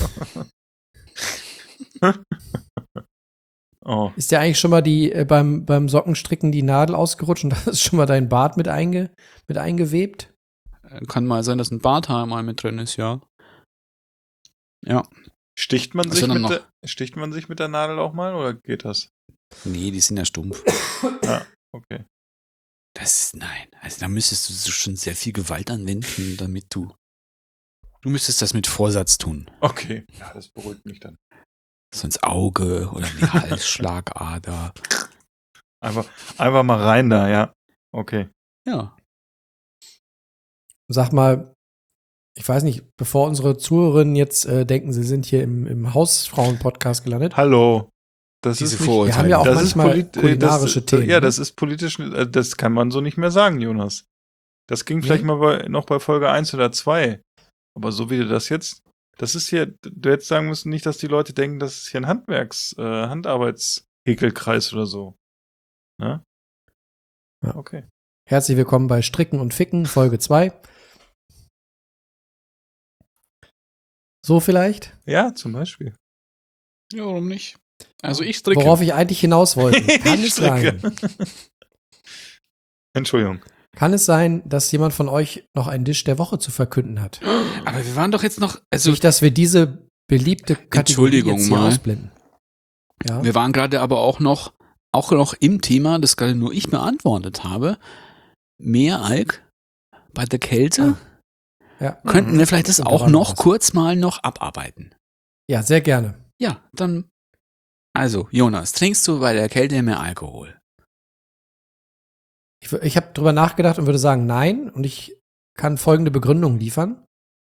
Oh. Ist ja eigentlich schon mal beim Sockenstricken die Nadel ausgerutscht und da ist schon mal dein Bart mit eingewebt? Kann mal sein, dass ein Barthaar mal mit drin ist, ja. Ja. Sticht man sich mit der Nadel auch mal oder geht das? Nee, die sind ja stumpf. Ja, okay. Nein, also da müsstest du schon sehr viel Gewalt anwenden, damit du müsstest das mit Vorsatz tun. Okay, ja, das beruhigt mich dann. So ins Auge oder in die Halsschlagader. Einfach mal rein da, ja. Okay. Ja. Sag mal, ich weiß nicht, bevor unsere Zuhörerinnen jetzt denken, sie sind hier im Hausfrauen-Podcast gelandet. Hallo. Das Diese ist nicht, Vorurteile. Wir haben ja auch das manchmal ist kulinarische Themen. Ja, das ist politisch, das kann man so nicht mehr sagen, Jonas. Das ging vielleicht mal noch bei Folge 1 oder 2. Aber so wie du das jetzt, das ist hier, du hättest sagen müssen, nicht, dass die Leute denken, das ist hier ein Handarbeits-Häkelkreis oder so. Ne? Ja. Okay. Herzlich willkommen bei Stricken und Ficken, Folge 2. So vielleicht? Ja, zum Beispiel. Ja, warum nicht? Also ich stricke. Worauf ich eigentlich hinaus wollte. Kann es sein? Entschuldigung. Kann es sein, dass jemand von euch noch einen Dish der Woche zu verkünden hat? Aber wir waren doch jetzt noch, also Nicht, dass wir diese beliebte Kategorie Entschuldigung jetzt hier mal. ausblenden. Ja? wir waren gerade aber auch noch im Thema, das gerade nur ich beantwortet habe. Meeralk bei der Kälte. Ja. Könnten wir vielleicht das Und auch daran noch was. kurz mal noch abarbeiten? Ja, sehr gerne. Ja, dann. Also, Jonas, trinkst du bei der Kälte mehr Alkohol? Ich habe drüber nachgedacht und würde sagen, nein. Und ich kann folgende Begründung liefern.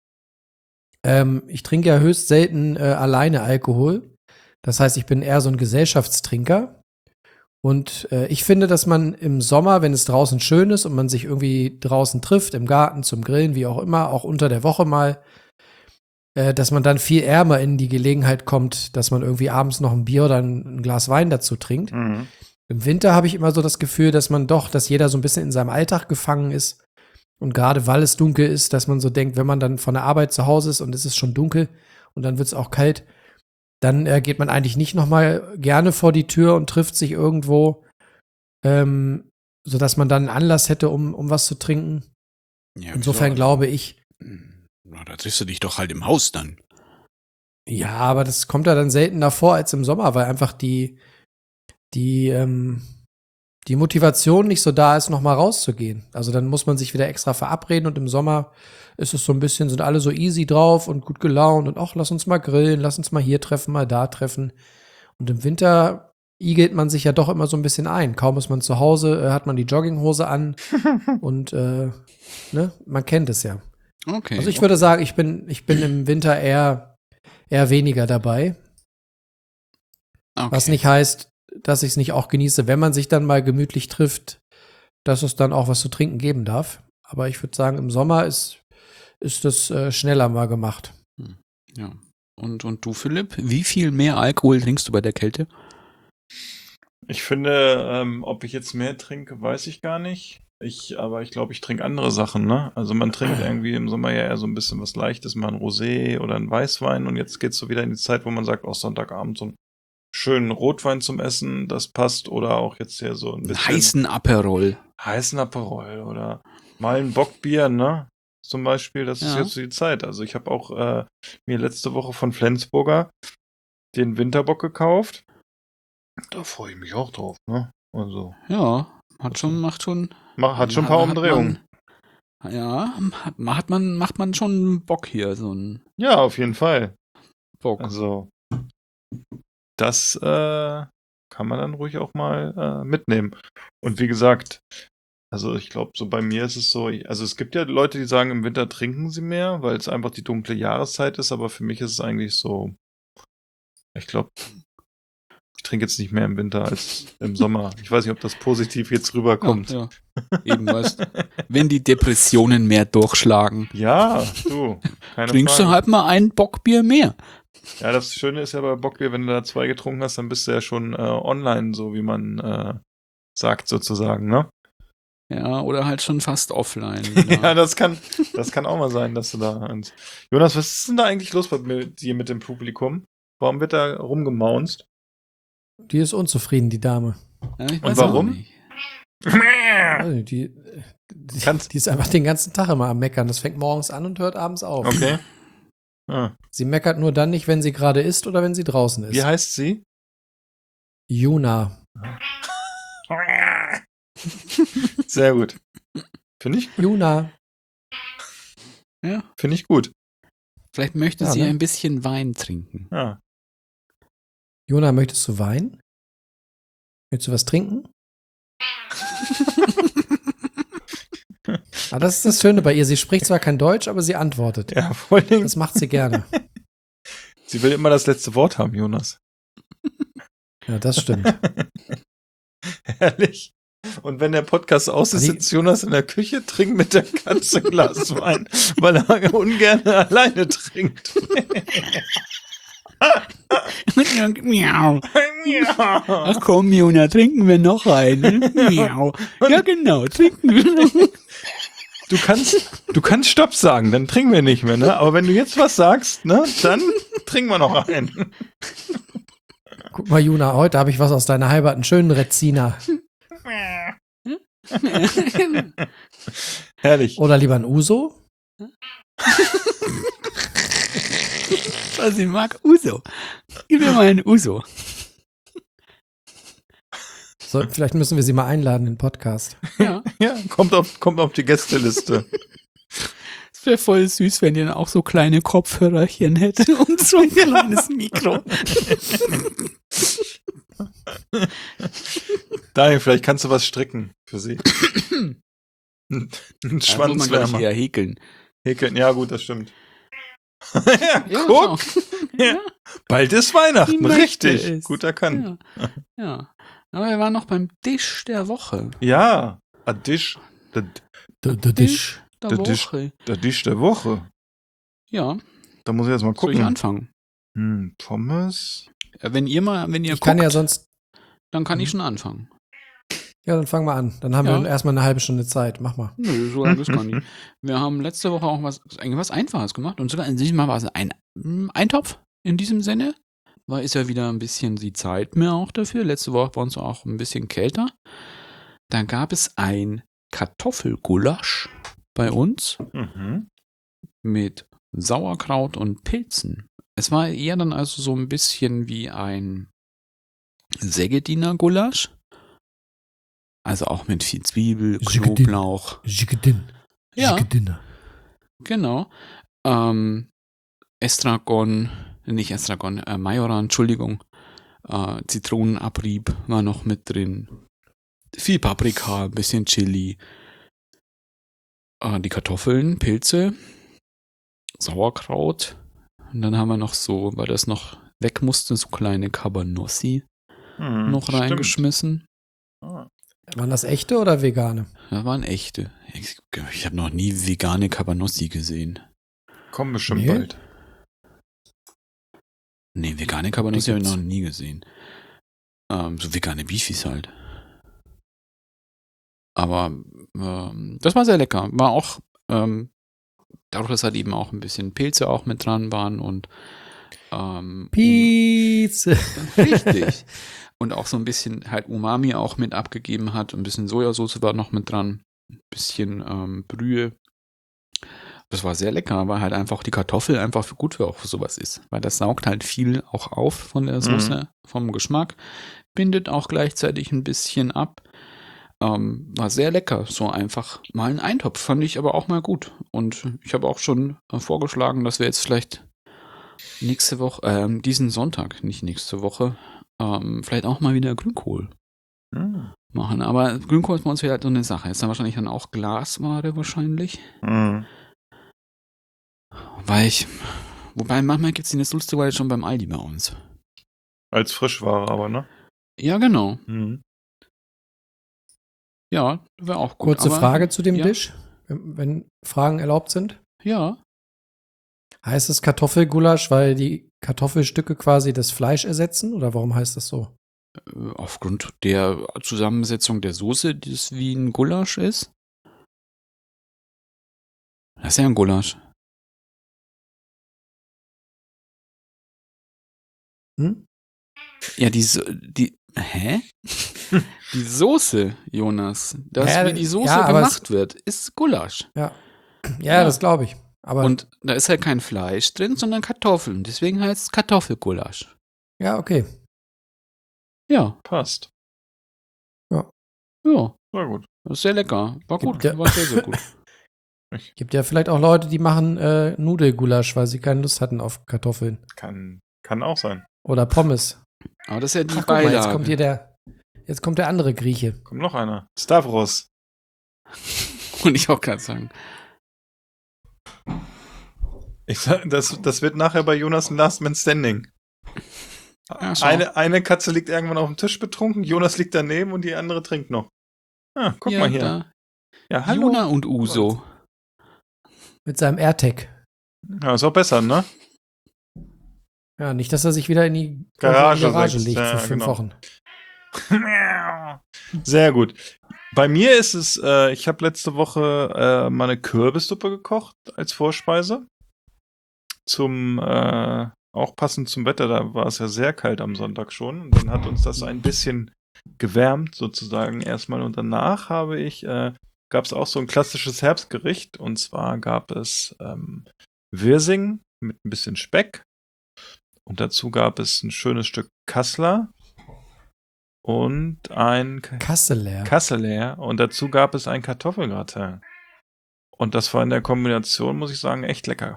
Ich trinke ja höchst selten alleine Alkohol. Das heißt, ich bin eher so ein Gesellschaftstrinker. Und ich finde, dass man im Sommer, wenn es draußen schön ist und man sich irgendwie draußen trifft, im Garten, zum Grillen, wie auch immer, auch unter der Woche mal, dass man dann viel ärmer in die Gelegenheit kommt, dass man irgendwie abends noch ein Bier oder ein Glas Wein dazu trinkt. Mhm. Im Winter habe ich immer so das Gefühl, dass jeder so ein bisschen in seinem Alltag gefangen ist. Und gerade weil es dunkel ist, dass man so denkt, wenn man dann von der Arbeit zu Hause ist und es ist schon dunkel und dann wird es auch kalt, dann geht man eigentlich nicht noch mal gerne vor die Tür und trifft sich irgendwo, sodass man dann einen Anlass hätte, um was zu trinken. Ja, Insofern glaube ich. Na, da triffst du dich doch halt im Haus dann. Ja, aber das kommt ja dann seltener vor als im Sommer, weil einfach die Motivation nicht so da ist, noch mal rauszugehen. Also dann muss man sich wieder extra verabreden und im Sommer ist es so ein bisschen, sind alle so easy drauf und gut gelaunt und ach, lass uns mal grillen, lass uns mal hier treffen, mal da treffen. Und im Winter igelt man sich ja doch immer so ein bisschen ein. Kaum ist man zu Hause, hat man die Jogginghose an und man kennt es ja. Okay. Also ich würde sagen, ich bin im Winter eher weniger dabei. Okay. Was nicht heißt, dass ich es nicht auch genieße, wenn man sich dann mal gemütlich trifft, dass es dann auch was zu trinken geben darf. Aber ich würde sagen, im Sommer ist das schneller mal gemacht. Ja. Und du, Philipp, wie viel mehr Alkohol trinkst du bei der Kälte? Ich finde, ob ich jetzt mehr trinke, weiß ich gar nicht. Aber ich glaube, ich trinke andere Sachen, ne? Also man trinkt irgendwie im Sommer ja eher so ein bisschen was Leichtes, mal ein Rosé oder ein Weißwein und jetzt geht's so wieder in die Zeit, wo man sagt, auch Sonntagabend so einen schönen Rotwein zum Essen, das passt, oder auch jetzt hier so ein bisschen Heißen Aperol. Oder mal ein Bockbier, ne? Zum Beispiel, das ist Ja. jetzt so die Zeit. Also ich habe auch mir letzte Woche von Flensburger den Winterbock gekauft. Da freue ich mich auch drauf, ne? Also Ja, hat schon hat schon ein paar Umdrehungen. Macht man schon Bock hier, so ein Ja, auf jeden Fall. Bock. Also das kann man dann ruhig auch mal mitnehmen. Und wie gesagt, also ich glaube, so bei mir ist es so, also es gibt ja Leute, die sagen, im Winter trinken sie mehr, weil es einfach die dunkle Jahreszeit ist, aber für mich ist es eigentlich so, ich glaube, ich trinke jetzt nicht mehr im Winter als im Sommer. Ich weiß nicht, ob das positiv jetzt rüberkommt. Ja. Eben, weißt, wenn die Depressionen mehr durchschlagen, Ja, du, keine trinkst Frage. du halt mal ein Bockbier mehr. Ja, das Schöne ist ja bei Bockbier, wenn du da 2 getrunken hast, dann bist du ja schon online, so wie man sagt sozusagen, ne? Ja, oder halt schon fast offline. Ja, das kann auch mal sein, dass du da... Jonas, was ist denn da eigentlich los bei dir mit dem Publikum? Warum wird da rumgemaunzt? Die ist unzufrieden, die Dame. Ja, ich Und weiß warum? auch nicht. Also die ist einfach den ganzen Tag immer am Meckern. Das fängt morgens an und hört abends auf. Okay. Ah. Sie meckert nur dann nicht, wenn sie gerade isst oder wenn sie draußen ist. Wie heißt sie? Juna. Sehr gut. Finde ich Juna. gut. Vielleicht möchte Ja, sie ne? ein bisschen Wein trinken. Ja. Juna, möchtest du Wein? Möchtest du was trinken? Das ist das Schöne bei ihr. Sie spricht zwar kein Deutsch, aber sie antwortet. Ja, vor allen Dingen, Das macht sie gerne. sie will immer das letzte Wort haben, Jonas. Ja, das stimmt. Herrlich. Und wenn der Podcast aus ist, Die- sitzt Jonas in der Küche, trinkt mit der Katze ein Glas Wein, weil er ungern alleine trinkt. Miau. Ach komm, Jona, trinken wir noch einen. Miau. Ja, genau, trinken wir. Du kannst Stopp sagen, dann trinken wir nicht mehr, ne? Aber wenn du jetzt was sagst, ne, dann trinken wir noch einen. Guck mal, Juna, heute habe ich was aus deiner Heimat, einen schönen Reziner. Herrlich. Oder lieber ein Uso? Was ich mag, Uso. Gib mir mal einen Uso. So, vielleicht müssen wir sie mal einladen in den Podcast. Ja, Ja, kommt auf die Gästeliste. es wäre voll süß, wenn ihr dann auch so kleine Kopfhörerchen hätte und so ein kleines Mikro. Daniel, vielleicht kannst du was stricken für sie. Ein Da muss man, glaub ich, Schwanzwärmer. eher häkeln. Häkeln. Ja, gut, das stimmt. Ja, guck, genau. Ja. Bald ist Weihnachten, Die möchte richtig. es. Gut erkannt. Ja. Aber wir waren noch beim Tisch der Woche. Ja, a Dish, der Disch. Der Der Tisch. Woche. Dish der Woche. Ja, Da muss ich jetzt mal soll ich gucken. anfangen? Pommes. Wenn ihr Ich guckt, kann ja sonst. dann kann ich schon anfangen. Ja, dann fang mal an. Dann haben Ja. wir erstmal eine halbe Stunde Zeit. Mach mal. Nö, so lange ist gar nicht. Wir haben letzte Woche auch eigentlich was Einfaches gemacht und sogar in diesem Mal war es ein Eintopf in diesem Sinne. Ist ja wieder ein bisschen die Zeit mehr auch dafür. Letzte Woche war uns auch ein bisschen kälter. Dann gab es ein Kartoffelgulasch bei uns Mhm. mit Sauerkraut und Pilzen. Es war eher dann also so ein bisschen wie ein Sägediner Gulasch. Also auch mit viel Zwiebel, Sägedin. Knoblauch. Jigedin. Ja. Jigedin. Genau. Majoran, Entschuldigung. Zitronenabrieb war noch mit drin. Viel Paprika, ein bisschen Chili. Die Kartoffeln, Pilze, Sauerkraut. Und dann haben wir noch so, weil das noch weg musste, so kleine Cabanossi noch stimmt. reingeschmissen. Ah. Waren das echte oder vegane? Das waren echte. Ich habe noch nie vegane Cabanossi gesehen. Kommen bestimmt Nee. bald. Nee, vegane Cabanossi habe ich gibt's. noch nie gesehen. So vegane Beefies halt. Aber das war sehr lecker. War auch, dadurch, dass halt eben auch ein bisschen Pilze auch mit dran waren und Pizza. richtig. Und auch so ein bisschen halt Umami auch mit abgegeben hat. Ein bisschen Sojasauce war noch mit dran. Ein bisschen Brühe. Das war sehr lecker, weil halt einfach die Kartoffel einfach gut für auch sowas ist. Weil das saugt halt viel auch auf von der Soße, vom Geschmack. Bindet auch gleichzeitig ein bisschen ab. War sehr lecker. So einfach mal ein Eintopf. Fand ich aber auch mal gut. Und ich habe auch schon vorgeschlagen, dass wir jetzt vielleicht nächste Woche, diesen Sonntag, nicht nächste Woche, vielleicht auch mal wieder Grünkohl machen. Aber Grünkohl ist bei uns halt so eine Sache. Ist dann wahrscheinlich dann auch Glasware wahrscheinlich. Wobei manchmal gibt es die Sulzeware schon beim Aldi bei uns. Als Frischware aber, ne? Ja, genau. Ja, wäre auch gut. Kurze aber, Frage zu dem ja? Dish, wenn Fragen erlaubt sind. Ja. Heißt es Kartoffelgulasch, weil die Kartoffelstücke quasi das Fleisch ersetzen? Oder warum heißt das so? Aufgrund der Zusammensetzung der Soße, die es wie ein Gulasch ist. Das ist ja ein Gulasch. Ja, hä? Die Soße, Jonas, wie die Soße gemacht wird, ist Gulasch. Ja, das glaube ich. Aber und da ist halt kein Fleisch drin, sondern Kartoffeln. Deswegen heißt es Kartoffelgulasch. Ja, okay. Ja. Passt. Ja. War gut. Das ist sehr lecker. War gut. Ja. War sehr, sehr gut. Gibt ja vielleicht auch Leute, die machen Nudelgulasch, weil sie keine Lust hatten auf Kartoffeln. Kann auch sein. Oder Pommes. Aber das ist ja die Ach, guck mal, Beilage. jetzt kommt der andere Grieche. Kommt noch einer. Stavros. Und ich auch gerade sagen. Das wird nachher bei Jonas ein Last Man Standing. Ja, schau. Eine Katze liegt irgendwann auf dem Tisch betrunken, Jonas liegt daneben und die andere trinkt noch. Guck mal hier. Da. Ja, hallo. Juna und Uso. Mit seinem AirTag. Ja, ist auch besser, ne? Ja, nicht, dass er sich wieder in die Garage legt ja, für 5 Wochen. Sehr gut. Bei mir ist es, ich habe letzte Woche mal eine Kürbissuppe gekocht als Vorspeise. Auch passend zum Wetter, da war es ja sehr kalt am Sonntag schon. Und dann hat uns das ein bisschen gewärmt sozusagen erstmal. Und danach gab es auch so ein klassisches Herbstgericht. Und zwar gab es Wirsing mit ein bisschen Speck. Und dazu gab es ein schönes Stück Kassler und ein Kasseler. Und dazu gab es ein Kartoffelgratin. Und das war in der Kombination, muss ich sagen, echt lecker.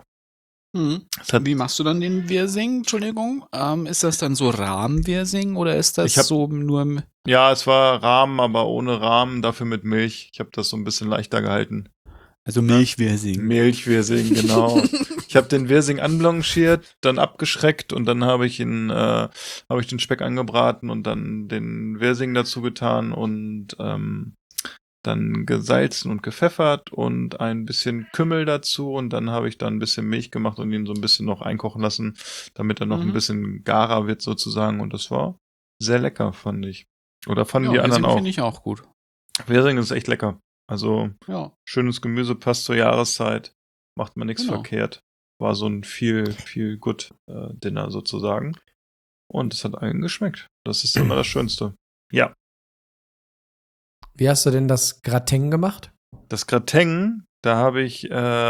Wie machst du dann den Wirsing? Entschuldigung. Ist das dann so Rahmenwirsing oder ist das so nur... Ja, es war Rahmen, aber ohne Rahmen, dafür mit Milch. Ich habe das so ein bisschen leichter gehalten. Also Milchwirsing. Milchwirsing, genau. Ich habe den Wirsing anblanchiert, dann abgeschreckt und dann habe ich den Speck angebraten und dann den Wirsing dazu getan und dann gesalzen und gepfeffert und ein bisschen Kümmel dazu und dann habe ich da ein bisschen Milch gemacht und ihn so ein bisschen noch einkochen lassen, damit er noch ein bisschen garer wird sozusagen und das war sehr lecker, fand ich. Oder fanden die anderen auch? Finde ich auch gut. Wirsing ist echt lecker. Also schönes Gemüse, passt zur Jahreszeit, macht man nichts verkehrt. War so ein viel good Dinner sozusagen. Und es hat allen geschmeckt. Das ist immer das Schönste. Ja. Wie hast du denn das Gratin gemacht? Das Gratin, da habe ich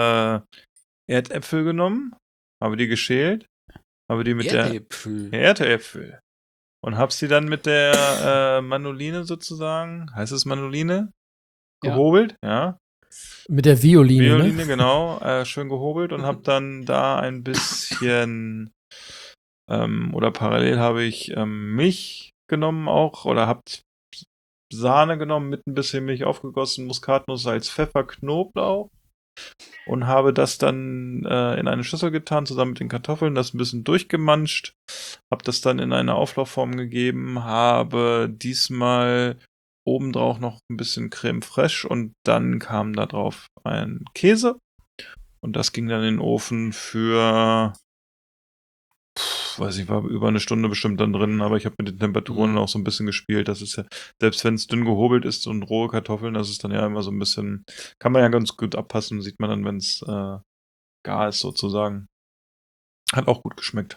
Erdäpfel genommen, habe die geschält, habe die mit Erdäpfel. Und habe sie dann mit der Manoline sozusagen, heißt es Manoline? Gehobelt, ja. Mit der Violine, ne? Genau, schön gehobelt und habe dann da ein bisschen oder parallel habe ich Milch genommen auch oder habe Sahne genommen, mit ein bisschen Milch aufgegossen, Muskatnuss, Salz, Pfeffer, Knoblauch und habe das dann in eine Schüssel getan, zusammen mit den Kartoffeln, das ein bisschen durchgemanscht, habe das dann in eine Auflaufform gegeben, habe diesmal obendrauf noch ein bisschen Creme fraiche und dann kam da drauf ein Käse und das ging dann in den Ofen für weiß ich, war über eine Stunde bestimmt dann drin, aber ich habe mit den Temperaturen auch so ein bisschen gespielt. Das ist ja, selbst wenn es dünn gehobelt ist und rohe Kartoffeln, das ist dann ja immer so ein bisschen, kann man ja ganz gut abpassen, sieht man dann, wenn es gar ist sozusagen. Hat auch gut geschmeckt.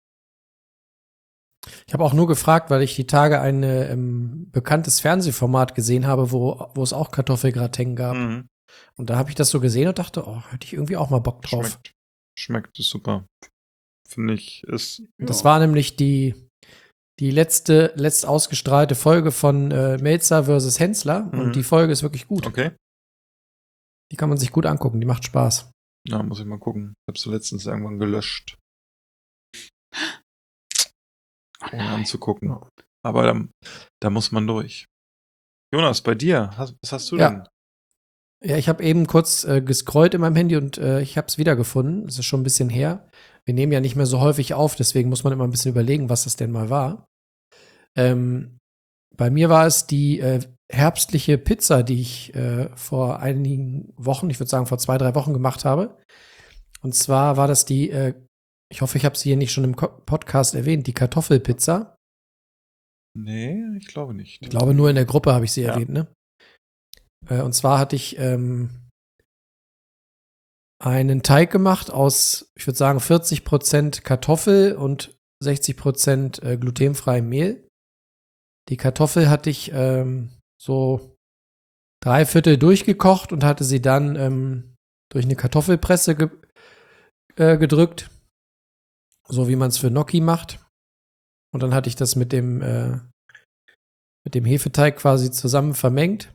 Ich habe auch nur gefragt, weil ich die Tage ein bekanntes Fernsehformat gesehen habe, wo es auch Kartoffelgratin gab. Mhm. Und da habe ich das so gesehen und dachte, oh, hätte ich irgendwie auch mal Bock drauf. Schmeckt, ist super. Finde ich, ist. Das war nämlich die letzt ausgestrahlte Folge von Melzer vs. Hensler. Und die Folge ist wirklich gut. Okay. Die kann man sich gut angucken, die macht Spaß. Ja, muss ich mal gucken. Ich habe sie letztens irgendwann gelöscht. Ohne anzugucken. Aber da muss man durch. Jonas, bei dir, was hast du denn? Ja, ich habe eben kurz gescrollt in meinem Handy und ich habe es wiedergefunden. Das ist schon ein bisschen her. Wir nehmen ja nicht mehr so häufig auf, deswegen muss man immer ein bisschen überlegen, was das denn mal war. Bei mir war es die herbstliche Pizza, die ich vor einigen Wochen, ich würde sagen vor 2-3 Wochen gemacht habe. Und zwar war das die, ich hoffe, ich habe sie hier nicht schon im Podcast erwähnt, die Kartoffelpizza. Nee, ich glaube nicht. Ich glaube, nur in der Gruppe habe ich sie erwähnt, ne? Und zwar hatte ich einen Teig gemacht aus, ich würde sagen, 40% Kartoffel und 60% glutenfreiem Mehl. Die Kartoffel hatte ich so 3/4 durchgekocht und hatte sie dann durch eine Kartoffelpresse gedrückt, so wie man es für Gnocchi macht. Und dann hatte ich das mit dem Hefeteig quasi zusammen vermengt.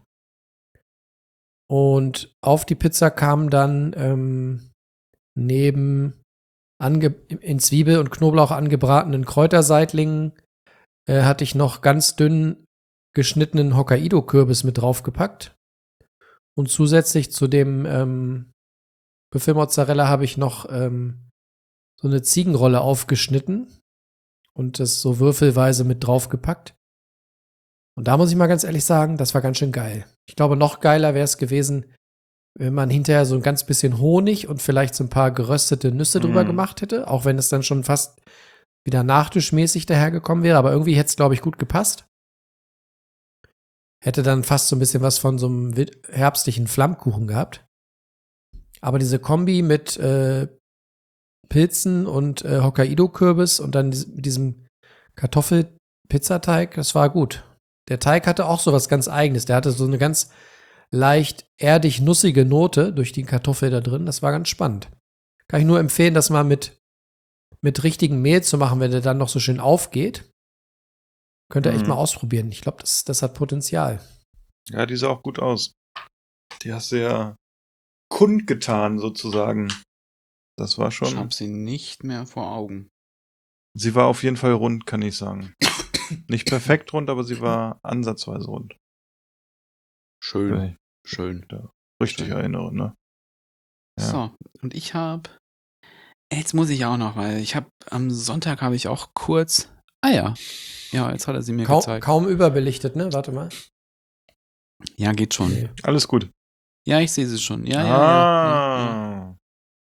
Und auf die Pizza kam dann neben in Zwiebel und Knoblauch angebratenen Kräuterseitlingen hatte ich noch ganz dünn geschnittenen Hokkaido-Kürbis mit draufgepackt. Und zusätzlich zu dem Büffelmozzarella habe ich noch so eine Ziegenrolle aufgeschnitten und das so würfelweise mit draufgepackt. Und da muss ich mal ganz ehrlich sagen, das war ganz schön geil. Ich glaube, noch geiler wäre es gewesen, wenn man hinterher so ein ganz bisschen Honig und vielleicht so ein paar geröstete Nüsse drüber gemacht hätte, auch wenn es dann schon fast wieder nachtischmäßig dahergekommen wäre, aber irgendwie hätte es, glaube ich, gut gepasst. Hätte dann fast so ein bisschen was von so einem herbstlichen Flammkuchen gehabt. Aber diese Kombi mit Pilzen und Hokkaido-Kürbis und dann mit diesem Kartoffel-Pizzateig, das war gut. Der Teig hatte auch so was ganz Eigenes. Der hatte so eine ganz leicht erdig-nussige Note durch die Kartoffel da drin. Das war ganz spannend. Kann ich nur empfehlen, das mal mit richtigem Mehl zu machen, wenn der dann noch so schön aufgeht. Könnt ihr echt mal ausprobieren. Ich glaube, das hat Potenzial. Ja, die sah auch gut aus. Die hast du ja kundgetan, sozusagen. Das war schon. Ich habe sie nicht mehr vor Augen. Sie war auf jeden Fall rund, kann ich sagen. Nicht perfekt rund, aber sie war ansatzweise rund. Schön. Schön. Ja, richtig erinnere, ne? Ja. So, und ich habe. Jetzt muss ich auch noch, weil am Sonntag habe ich auch kurz. Ja, jetzt hat er sie mir gezeigt. Kaum überbelichtet, ne? Warte mal. Ja, geht schon. Okay. Alles gut. Ja, ich sehe sie schon. Ja.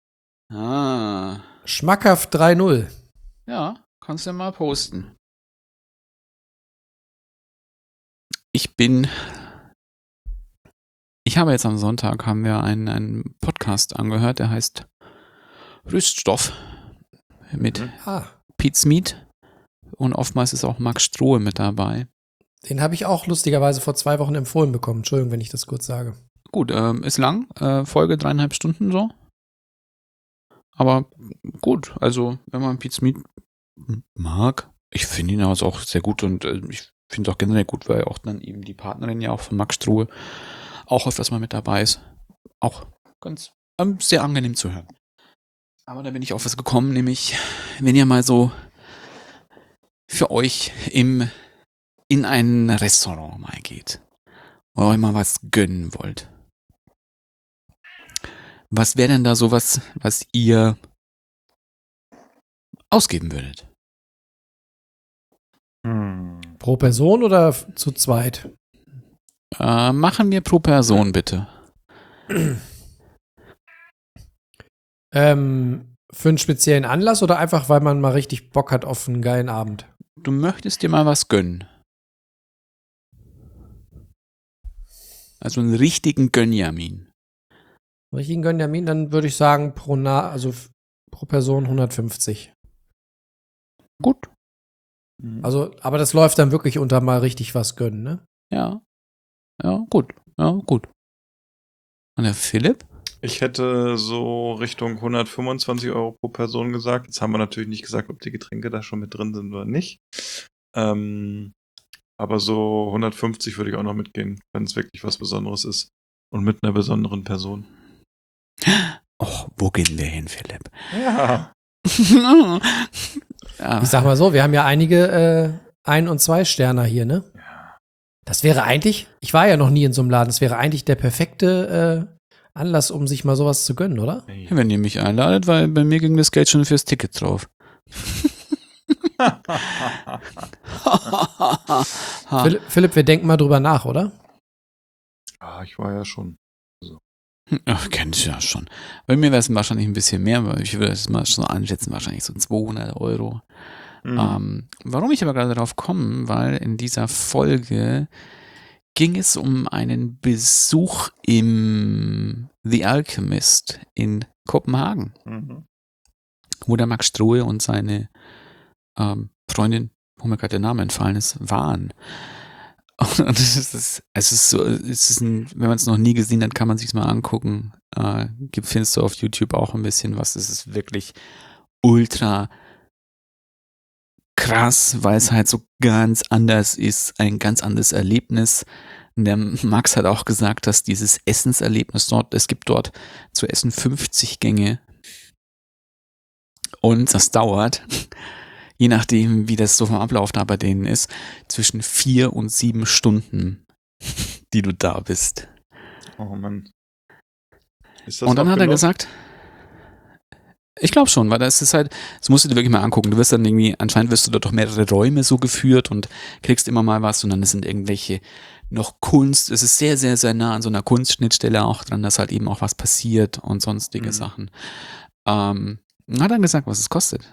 Schmackhaft 3-0. Ja, kannst du ja mal posten. Ich habe jetzt am Sonntag einen Podcast angehört, der heißt Rüststoff mit Pete Smith und oftmals ist auch Max Strohe mit dabei. Den habe ich auch lustigerweise vor 2 Wochen empfohlen bekommen. Entschuldigung, wenn ich das kurz sage. Gut, ist lang, Folge 3,5 Stunden so. Aber gut, also wenn man Pete Smith mag, ich finde ihn also auch sehr gut und ich finde es auch generell gut, weil auch dann eben die Partnerin ja auch von Max Strohe auch öfters mal mit dabei ist. Auch ganz sehr angenehm zu hören. Aber da bin ich auf was gekommen, nämlich wenn ihr mal so für euch in ein Restaurant mal geht oder euch mal was gönnen wollt. Was wäre denn da sowas, was ihr ausgeben würdet? Pro Person oder zu zweit? Machen wir pro Person, bitte. für einen speziellen Anlass oder einfach, weil man mal richtig Bock hat auf einen geilen Abend? Du möchtest dir mal was gönnen. Also einen richtigen Gönjamin. Richtigen Gönjamin, dann würde ich sagen, pro Person 150. Gut. Also, aber das läuft dann wirklich unter mal richtig was gönnen, ne? Ja. Ja, gut. Ja, gut. Und der Philipp? Ich hätte so Richtung 125 Euro pro Person gesagt. Jetzt haben wir natürlich nicht gesagt, ob die Getränke da schon mit drin sind oder nicht. Aber so 150 würde ich auch noch mitgehen, wenn es wirklich was Besonderes ist. Und mit einer besonderen Person. Oh, wo gehen wir hin, Philipp? Ja. Ja. Ich sag mal so, wir haben ja einige 1- und 2-Sterner hier, ne? Das wäre eigentlich, ich war ja noch nie in so einem Laden, das wäre eigentlich der perfekte Anlass, um sich mal sowas zu gönnen, oder? Ja, wenn ihr mich einladet, weil bei mir ging das Geld schon fürs Ticket drauf. Philipp, wir denken mal drüber nach, oder? Ich war ja schon. Ach, kennt ich ja schon. Bei mir wäre es wahrscheinlich ein bisschen mehr, aber ich würde es mal schon anschätzen, wahrscheinlich so 200 Euro. Warum ich aber gerade darauf komme, weil in dieser Folge ging es um einen Besuch im The Alchemist in Kopenhagen, wo der Max Strohe und seine Freundin, wo mir gerade der Name entfallen ist, waren. Und wenn man es noch nie gesehen hat, kann man sich mal angucken. Findest du auf YouTube auch ein bisschen was. Es ist wirklich ultra krass, weil es halt so ganz anders ist, ein ganz anderes Erlebnis. Und der Max hat auch gesagt, dass dieses Essenserlebnis dort, es gibt dort zu essen 50 Gänge und das dauert, je nachdem, wie das so vom Ablauf da bei denen ist, zwischen 4 und 7 Stunden, die du da bist. Oh Mann. Ist das und dann hat er genug? gesagt, ich glaube schon, weil das ist halt, das musst du dir wirklich mal angucken. Du wirst dann irgendwie, anscheinend wirst du da doch mehrere Räume so geführt und kriegst immer mal was und dann sind irgendwelche noch Kunst, es ist sehr, sehr, sehr nah an so einer Kunstschnittstelle auch dran, dass halt eben auch was passiert und sonstige Sachen. Hat dann gesagt, was es kostet.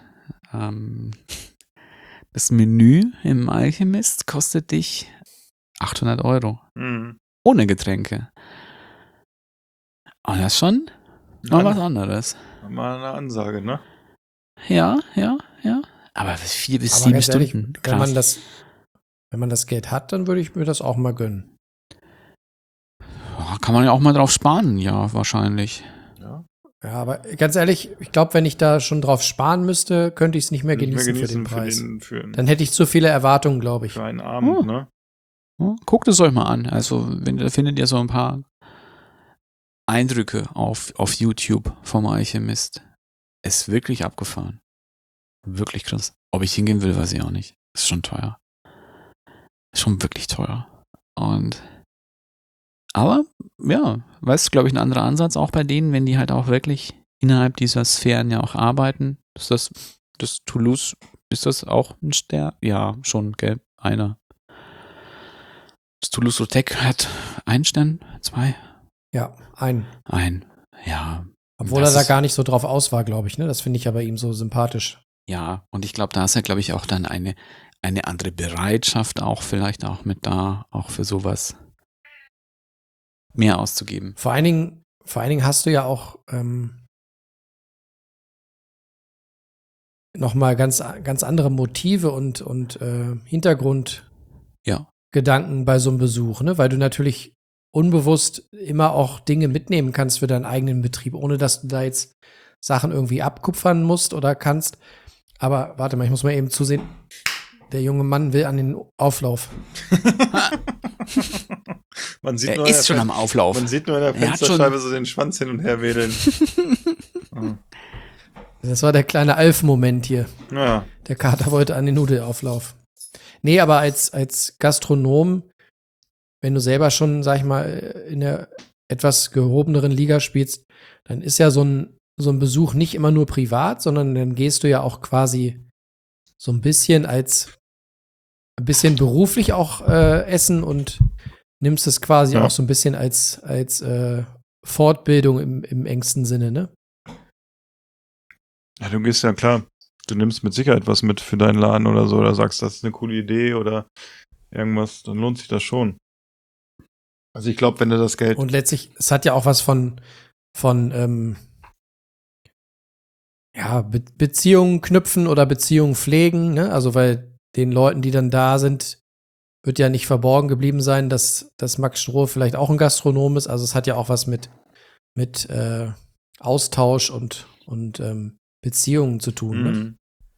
Das Menü im Alchemist kostet dich 800 Euro. Ohne Getränke. Und das ist schon mal was anderes. Mal eine Ansage, ne? Ja. Aber 4 bis Aber 7 ganz ehrlich, Stunden. wenn man das Geld hat, dann würde ich mir das auch mal gönnen. Ja, kann man ja auch mal drauf sparen, ja, wahrscheinlich. Ja, aber ganz ehrlich, ich glaube, wenn ich da schon drauf sparen müsste, könnte ich es nicht mehr genießen für den Preis. Dann hätte ich zu viele Erwartungen, glaube ich. Für einen Abend, ne? Ja, guckt es euch mal an. Also, da findet ihr so ein paar Eindrücke auf YouTube vom Alchemist. Ist wirklich abgefahren. Wirklich krass. Ob ich hingehen will, weiß ich auch nicht. Ist schon teuer. Ist schon wirklich teuer. Aber, ja, weißt du, glaube ich, ein anderer Ansatz auch bei denen, wenn die halt auch wirklich innerhalb dieser Sphären ja auch arbeiten. Ist das Toulouse, ist das auch ein Stern? Ja, schon, gell? Einer. Das Toulouse-Lautrec hat 1 Stern, 2? Ja, ein. Ja. Obwohl er da gar nicht so drauf aus war, glaube ich, ne? Das finde ich ja bei ihm so sympathisch. Ja, und ich glaube, da ist ja, glaube ich, auch dann eine andere Bereitschaft auch vielleicht auch mit da, auch für sowas mehr auszugeben. Vor allen Dingen hast du ja auch nochmal ganz andere Motive und Hintergrundgedanken bei so einem Besuch, ne? Weil du natürlich unbewusst immer auch Dinge mitnehmen kannst für deinen eigenen Betrieb, ohne dass du da jetzt Sachen irgendwie abkupfern musst oder kannst. Aber warte mal, ich muss mal eben zusehen. Der junge Mann will an den Auflauf. Er ist schon am Auflauf. Man sieht nur in der Fensterscheibe so den Schwanz hin und her wedeln. Das war der kleine Alf-Moment hier. Ja. Der Kater wollte an den Nudelauflauf. Nee, aber als Gastronom, wenn du selber schon, sag ich mal, in der etwas gehobeneren Liga spielst, dann ist ja so ein Besuch nicht immer nur privat, sondern dann gehst du ja auch quasi so ein bisschen beruflich auch essen und nimmst es quasi auch so ein bisschen als Fortbildung im engsten Sinne, ne? Ja, du gehst ja klar, du nimmst mit Sicherheit was mit für deinen Laden oder so, oder sagst, das ist eine coole Idee oder irgendwas, dann lohnt sich das schon. Also ich glaube, wenn du das Geld... Und letztlich, es hat ja auch was von Beziehungen knüpfen oder Beziehungen pflegen, ne? Also weil den Leuten, die dann da sind, wird ja nicht verborgen geblieben sein, dass Max Stroh vielleicht auch ein Gastronom ist. Also es hat ja auch was mit Austausch und Beziehungen zu tun. Ne?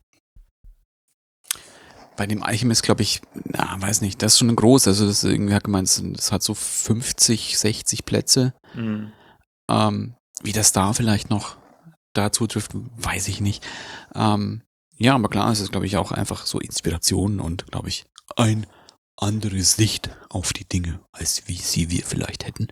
Bei dem Alchemist glaube ich, weiß nicht, das ist schon groß. Also das irgendwie hat gemeint, das hat so 50, 60 Plätze. Wie das da vielleicht noch dazu trifft, weiß ich nicht. Ja, aber klar, es ist, glaube ich, auch einfach so Inspiration und, glaube ich, ein anderes Sicht auf die Dinge, als wie sie wir vielleicht hätten.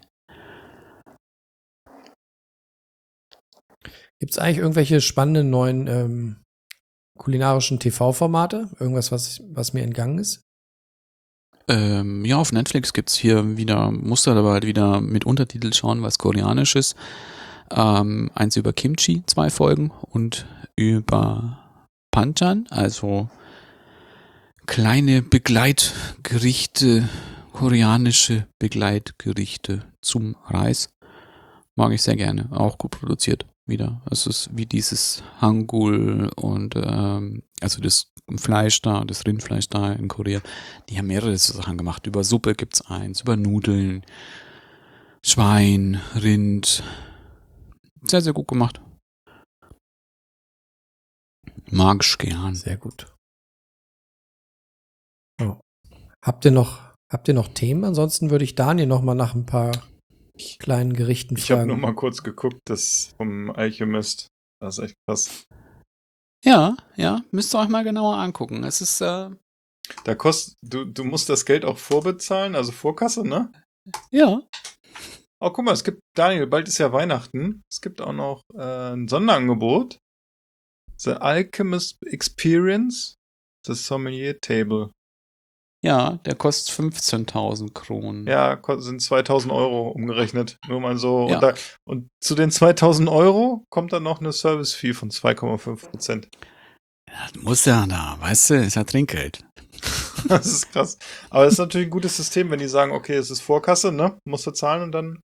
Gibt es eigentlich irgendwelche spannenden neuen kulinarischen TV-Formate? Irgendwas, was mir entgangen ist? Ja, auf Netflix gibt's hier wieder, musst du aber halt wieder mit Untertitel schauen, was Koreanisches. Eins über Kimchi, 2 Folgen, und über Panchan, also kleine Begleitgerichte, koreanische Begleitgerichte zum Reis. Mag ich sehr gerne, auch gut produziert wieder. Es ist wie dieses Hangul und also das Fleisch da, das Rindfleisch da in Korea. Die haben mehrere Sachen gemacht. Über Suppe gibt's eins, über Nudeln, Schwein, Rind. Sehr, sehr gut gemacht. Mag ich gern. Sehr gut. Oh. Habt ihr noch Themen? Ansonsten würde ich Daniel noch mal nach ein paar kleinen Gerichten Ich habe fragen. nur mal kurz geguckt, das vom Alchemist. Das ist echt krass. Ja, müsst ihr euch mal genauer angucken. Es ist, Da du musst das Geld auch vorbezahlen, also Vorkasse, ne? ja. Oh, guck mal, Daniel, bald ist ja Weihnachten. Es gibt auch noch ein Sonderangebot. The Alchemist Experience, the Sommelier Table. Ja, der kostet 15.000 Kronen. Ja, sind 2.000 Euro umgerechnet. Nur mal so. Ja. Und zu den 2.000 Euro kommt dann noch eine Service-Fee von 2,5%. Das muss ja da, weißt du, ist ja Trinkgeld. Das ist krass. Aber das ist natürlich ein gutes System, wenn die sagen, okay, es ist Vorkasse, ne? Musst du zahlen und dann...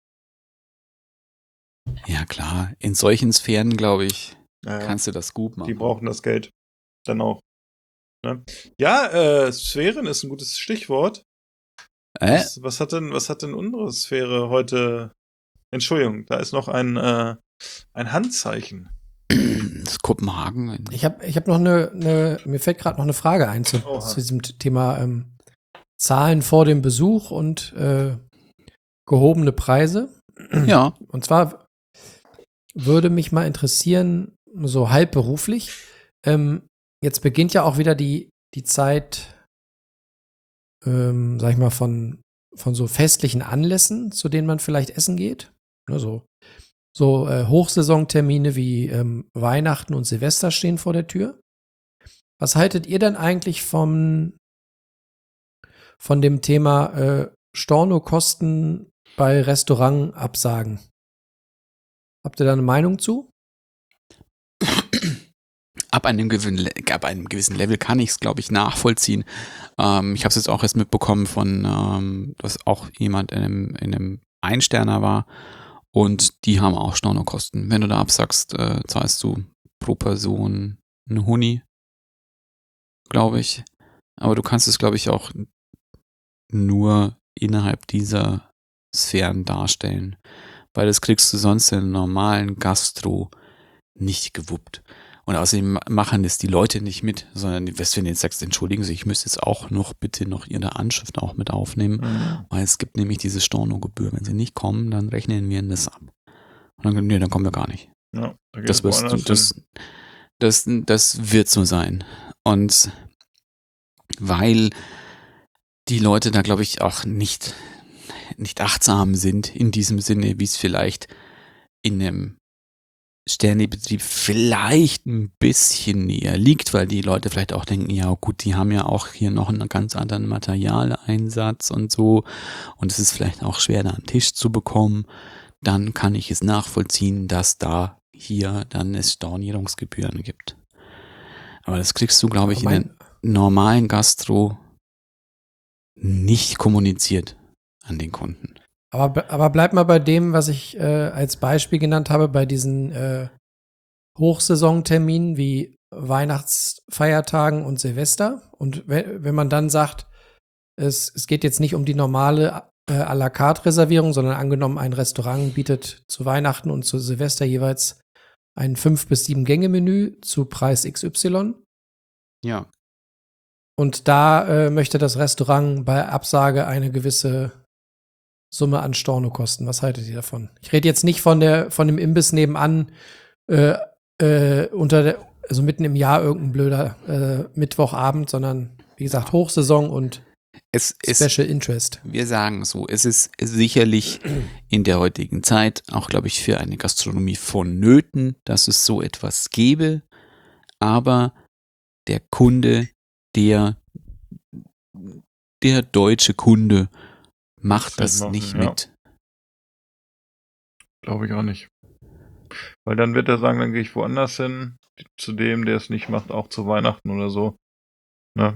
Ja, klar. In solchen Sphären, glaube ich, Ja, kannst du das gut machen. die brauchen das Geld. Dann auch. Ne? Ja, Sphären ist ein gutes Stichwort. Was hat denn unsere Sphäre heute? Entschuldigung, da ist noch ein Handzeichen. Das ist Kopenhagen. Ich hab noch mir fällt gerade noch eine Frage ein zu diesem Thema Zahlen vor dem Besuch und gehobene Preise. Ja. Und zwar würde mich mal interessieren, so halb beruflich, jetzt beginnt ja auch wieder die Zeit, sag ich mal, von so festlichen Anlässen, zu denen man vielleicht essen geht. Ne, so Hochsaisontermine wie Weihnachten und Silvester stehen vor der Tür. Was haltet ihr denn eigentlich von dem Thema Stornokosten bei Restaurantabsagen? Habt ihr da eine Meinung zu? Ab einem gewissen Level kann ich es, glaube ich, nachvollziehen. Ich habe es jetzt auch erst mitbekommen von, dass auch jemand in einem Einsterner war und die haben auch Stornokosten. Wenn du da absagst, zahlst du pro Person einen Huni, glaube ich. Aber du kannst es, glaube ich, auch nur innerhalb dieser Sphären darstellen, weil das kriegst du sonst in normalen Gastro nicht gewuppt. Und außerdem machen das die Leute nicht mit, sondern wenn du jetzt sagst, entschuldigen Sie, ich müsste jetzt auch bitte noch Ihre Anschrift auch mit aufnehmen, weil es gibt nämlich diese Stornogebühr. Wenn Sie nicht kommen, dann rechnen wir Ihnen das ab. Und dann, dann kommen wir gar nicht. Ja, das wird so sein. Und weil die Leute da, glaube ich, auch nicht achtsam sind in diesem Sinne, wie es vielleicht in einem Sternebetrieb vielleicht ein bisschen näher liegt, weil die Leute vielleicht auch denken, ja gut, die haben ja auch hier noch einen ganz anderen Materialeinsatz und so und es ist vielleicht auch schwer, da einen Tisch zu bekommen, dann kann ich es nachvollziehen, dass da hier dann es Stornierungsgebühren gibt. Aber das kriegst du, glaube ich, in Aber den normalen Gastro nicht kommuniziert an den Kunden. Aber bleib mal bei dem, was ich als Beispiel genannt habe, bei diesen Hochsaisonterminen wie Weihnachtsfeiertagen und Silvester. Und wenn man dann sagt, es geht jetzt nicht um die normale à la carte Reservierung, sondern angenommen, ein Restaurant bietet zu Weihnachten und zu Silvester jeweils ein 5 bis 7 Gänge Menü zu Preis XY. Ja. Und da möchte das Restaurant bei Absage eine gewisse Summe an Storno kosten. Was haltet ihr davon? Ich rede jetzt nicht von dem Imbiss nebenan, also mitten im Jahr irgendein blöder Mittwochabend, sondern wie gesagt Hochsaison und Special Interest. Wir sagen so, es ist sicherlich in der heutigen Zeit auch, glaube ich, für eine Gastronomie vonnöten, dass es so etwas gäbe, aber der Kunde, der deutsche Kunde macht das nicht mit. Glaube ich auch nicht. Weil dann wird er sagen, dann gehe ich woanders hin, zu dem, der es nicht macht, auch zu Weihnachten oder so. Ne?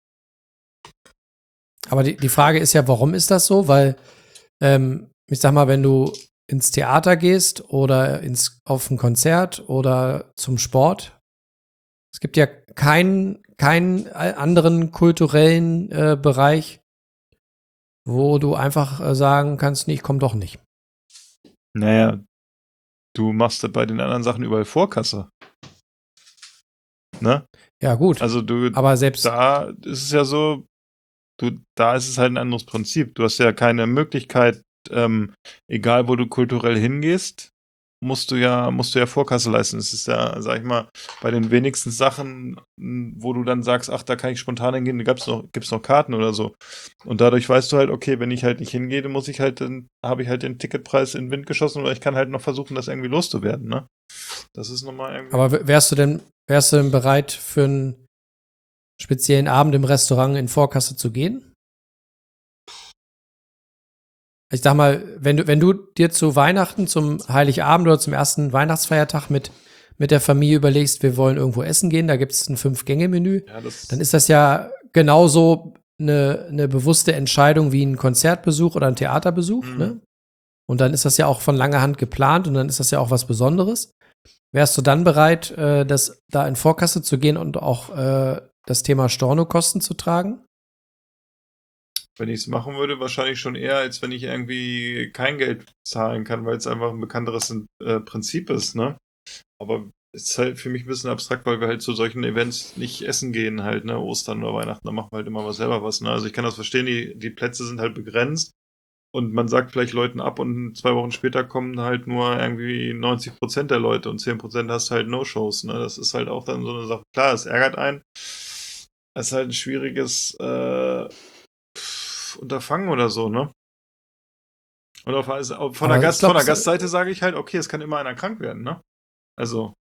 Aber die Frage ist ja, warum ist das so? Weil, ich sag mal, wenn du ins Theater gehst oder auf ein Konzert oder zum Sport, es gibt ja keinen anderen kulturellen Bereich, wo du einfach sagen kannst, nee, ich komm doch nicht. Naja, du machst bei den anderen Sachen überall Vorkasse. Ne? Ja, gut. Also aber selbst da ist es ja so, da ist es halt ein anderes Prinzip. Du hast ja keine Möglichkeit, egal wo du kulturell hingehst, musst du ja Vorkasse leisten. Es ist ja, sag ich mal, bei den wenigsten Sachen, wo du dann sagst, ach, da kann ich spontan hingehen, da gibt's noch Karten oder so. Und dadurch weißt du halt, okay, wenn ich halt nicht hingehe, dann habe ich halt den Ticketpreis in den Wind geschossen oder ich kann halt noch versuchen, das irgendwie loszuwerden, ne? Das ist nochmal irgendwie. Aber wärst du denn bereit, für einen speziellen Abend im Restaurant in Vorkasse zu gehen? Ich sag mal, wenn du dir zu Weihnachten, zum Heiligabend oder zum ersten Weihnachtsfeiertag mit der Familie überlegst, wir wollen irgendwo essen gehen, da gibt es ein 5-Gänge-Menü, dann ist das ja genauso eine bewusste Entscheidung wie ein Konzertbesuch oder ein Theaterbesuch, ne? Und dann ist das ja auch von langer Hand geplant und dann ist das ja auch was Besonderes. Wärst du dann bereit, da in Vorkasse zu gehen und auch das Thema Stornokosten zu tragen? Wenn ich es machen würde, wahrscheinlich schon eher, als wenn ich irgendwie kein Geld zahlen kann, weil es einfach ein bekannteres Prinzip ist, ne? Aber es ist halt für mich ein bisschen abstrakt, weil wir halt zu solchen Events nicht essen gehen halt, ne? Ostern oder Weihnachten, da machen wir halt immer selber was, ne? Also ich kann das verstehen, die Plätze sind halt begrenzt und man sagt vielleicht Leuten ab und 2 Wochen später kommen halt nur irgendwie 90% der Leute und 10% hast halt No-Shows, ne? Das ist halt auch dann so eine Sache. Klar, es ärgert einen. Es ist halt ein schwieriges Unterfangen oder so, ne? Und von der Gastseite sage ich halt, okay, es kann immer einer krank werden, ne? Also.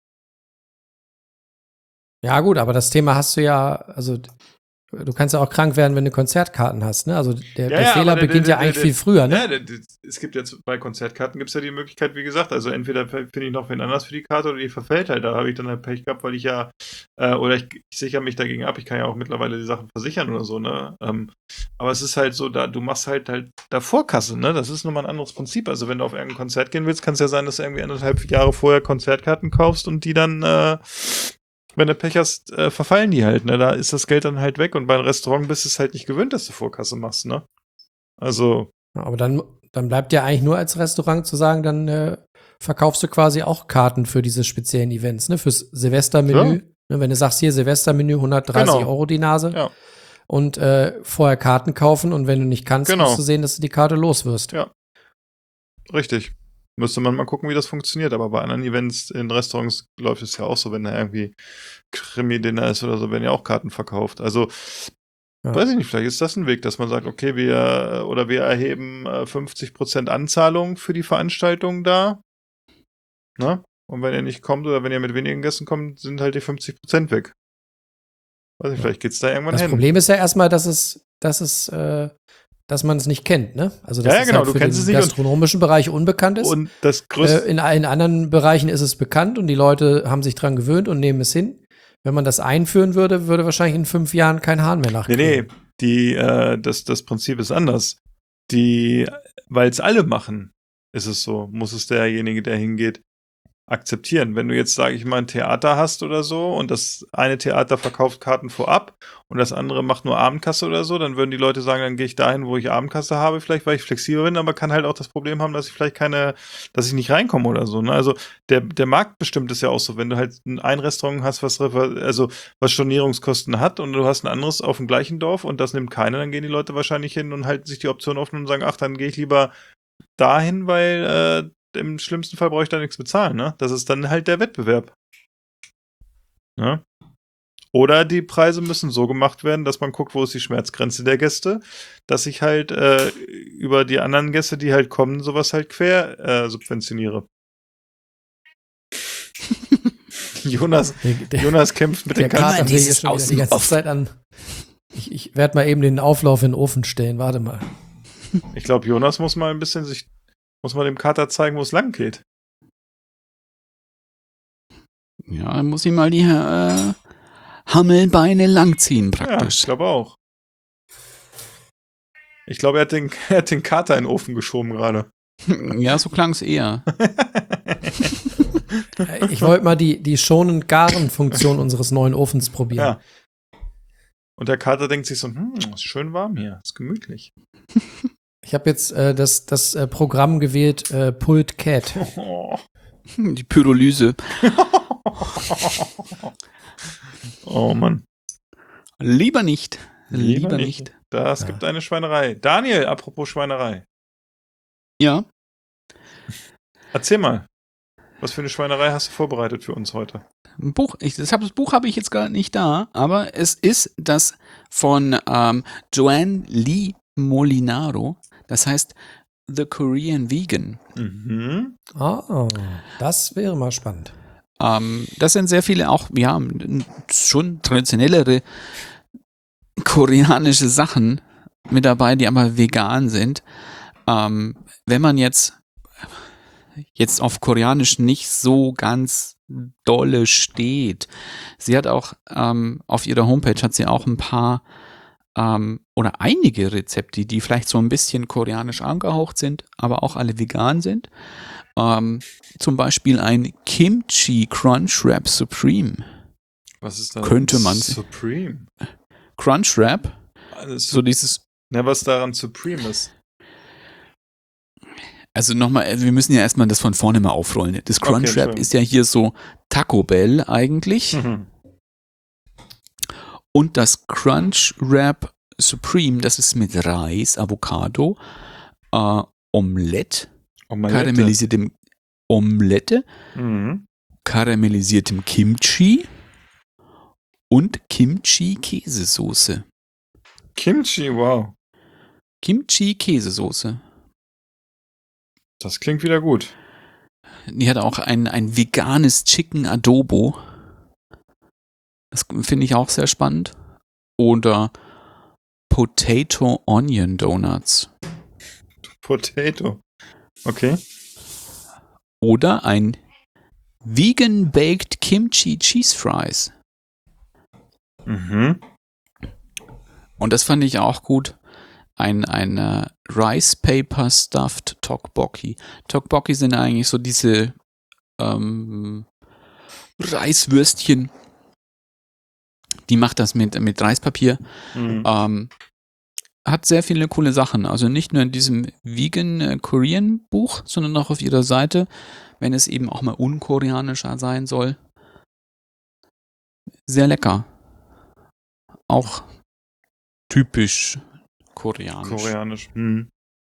Ja, gut, aber das Thema hast du ja, also du kannst ja auch krank werden, wenn du Konzertkarten hast, ne? Also der Fehler beginnt ja eigentlich viel früher, ne? Ja, es gibt jetzt bei Konzertkarten gibt's ja die Möglichkeit, wie gesagt, also entweder finde ich noch wen anders für die Karte oder die verfällt halt. Da habe ich dann halt Pech gehabt, weil ich ja, oder ich sichere mich dagegen ab. Ich kann ja auch mittlerweile die Sachen versichern oder so, ne? Aber es ist halt so, du machst halt da Vorkasse, ne? Das ist nochmal ein anderes Prinzip. Also wenn du auf irgendein Konzert gehen willst, kann es ja sein, dass du irgendwie 1,5 Jahre vorher Konzertkarten kaufst und die dann wenn du Pech hast, verfallen die halt, ne? Da ist das Geld dann halt weg und beim Restaurant bist du es halt nicht gewöhnt, dass du Vorkasse machst, ne? Also. Ja, aber dann bleibt ja eigentlich nur als Restaurant zu sagen, dann verkaufst du quasi auch Karten für diese speziellen Events, ne? Fürs Silvestermenü. Ja. Ne? Wenn du sagst, hier Silvestermenü, 130 Euro die Nase. Ja. Und vorher Karten kaufen und wenn du nicht kannst, musst du sehen, dass du die Karte los wirst. Ja. Richtig. Müsste man mal gucken, wie das funktioniert. Aber bei anderen Events in Restaurants läuft es ja auch so, wenn da irgendwie Krimi-Dinner ist oder so, werden ja auch Karten verkauft. Also, weiß ich nicht, vielleicht ist das ein Weg, dass man sagt, okay, wir erheben 50% Anzahlung für die Veranstaltung da. Ne? Und wenn ihr nicht kommt oder wenn ihr mit wenigen Gästen kommt, sind halt die 50% weg. Weiß ich, vielleicht geht's da irgendwann hin. Das Problem ist ja erstmal, dass es dass man es nicht kennt, ne? Also Ja, dass ja, es genau, halt du für kennst den es nicht und- gastronomischen Bereich unbekannt ist. Und das größte. In anderen Bereichen ist es bekannt und die Leute haben sich dran gewöhnt und nehmen es hin. Wenn man das einführen würde, würde wahrscheinlich in 5 Jahren kein Hahn mehr nachkriegen. Das Prinzip ist anders. Weil es alle machen, ist es so, muss es derjenige, der hingeht, akzeptieren. Wenn du jetzt, sage ich mal, ein Theater hast oder so und das eine Theater verkauft Karten vorab und das andere macht nur Abendkasse oder so, dann würden die Leute sagen, dann gehe ich dahin, wo ich Abendkasse habe, vielleicht, weil ich flexibel bin, aber kann halt auch das Problem haben, dass ich vielleicht dass ich nicht reinkomme oder so. Ne? Also der Markt bestimmt es ja auch so, wenn du halt ein Restaurant hast, was Stornierungskosten hat und du hast ein anderes auf dem gleichen Dorf und das nimmt keiner, dann gehen die Leute wahrscheinlich hin und halten sich die Option offen und sagen, ach, dann gehe ich lieber dahin, weil im schlimmsten Fall brauche ich da nichts bezahlen, ne? Das ist dann halt der Wettbewerb. Ne? Oder die Preise müssen so gemacht werden, dass man guckt, wo ist die Schmerzgrenze der Gäste, dass ich halt über die anderen Gäste, die halt kommen, sowas halt quer subventioniere. Jonas kämpft mit den Kater Katzen. dieses schon wieder die ganze Zeit an. Ich werde mal eben den Auflauf in den Ofen stellen. Warte mal. Ich glaube, Jonas muss mal dem Kater zeigen, wo es lang geht. Ja, dann muss ich mal die Hammelbeine langziehen Ja, praktisch. ich glaube auch. Ich glaube, er hat den Kater in den Ofen geschoben gerade. Ja, so klang es eher. Ich wollte mal die schonend garen Funktion unseres neuen Ofens probieren. Ja. Und der Kater denkt sich so, ist schön warm hier, ist gemütlich. Ich habe jetzt das Programm gewählt, Pult Cat. Die Pyrolyse. Oh Mann. Lieber nicht. Lieber nicht. Das gibt eine Schweinerei. Daniel, apropos Schweinerei. Ja. Erzähl mal, was für eine Schweinerei hast du vorbereitet für uns heute? Ein Buch. Das Buch habe ich jetzt gar nicht da, aber es ist das von Joanne Lee Molinaro. Das heißt The Korean Vegan. Mhm. Das wäre mal spannend. Das sind sehr viele auch, ja, schon traditionellere koreanische Sachen mit dabei, die aber vegan sind. Wenn man jetzt auf Koreanisch nicht so ganz dolle steht. Sie hat auch auf ihrer Homepage hat sie auch ein paar oder einige Rezepte, die vielleicht so ein bisschen koreanisch angehaucht sind, aber auch alle vegan sind. Zum Beispiel ein Kimchi Crunch Wrap Supreme. Was ist da? Könnte man. Supreme. Crunch Wrap. So dieses. Na, was daran Supreme ist. Also nochmal, wir müssen ja erstmal das von vorne mal aufrollen. Das Crunch Wrap Okay, ist ja hier so Taco Bell eigentlich. Mhm. Und das Crunch Wrap Supreme, das ist mit Reis, Avocado, Omelette, karamellisiertem Omelette, karamellisiertem Kimchi und Kimchi-Käsesoße. Kimchi, wow. Kimchi-Käsesoße. Das klingt wieder gut. Die hat auch ein veganes Chicken Adobo. Das finde ich auch sehr spannend. Oder Potato Onion Donuts. Potato. Okay. Oder ein Vegan Baked Kimchi Cheese Fries. Mhm. Und das fand ich auch gut. Ein Rice Paper Stuffed Tteokbokki. Tteokbokki sind eigentlich so diese Reiswürstchen. Die macht das mit Reispapier. Mhm. Hat sehr viele coole Sachen. Also nicht nur in diesem Vegan Korean Buch, sondern auch auf ihrer Seite, wenn es eben auch mal unkoreanischer sein soll. Sehr lecker. Auch typisch koreanisch. Mhm.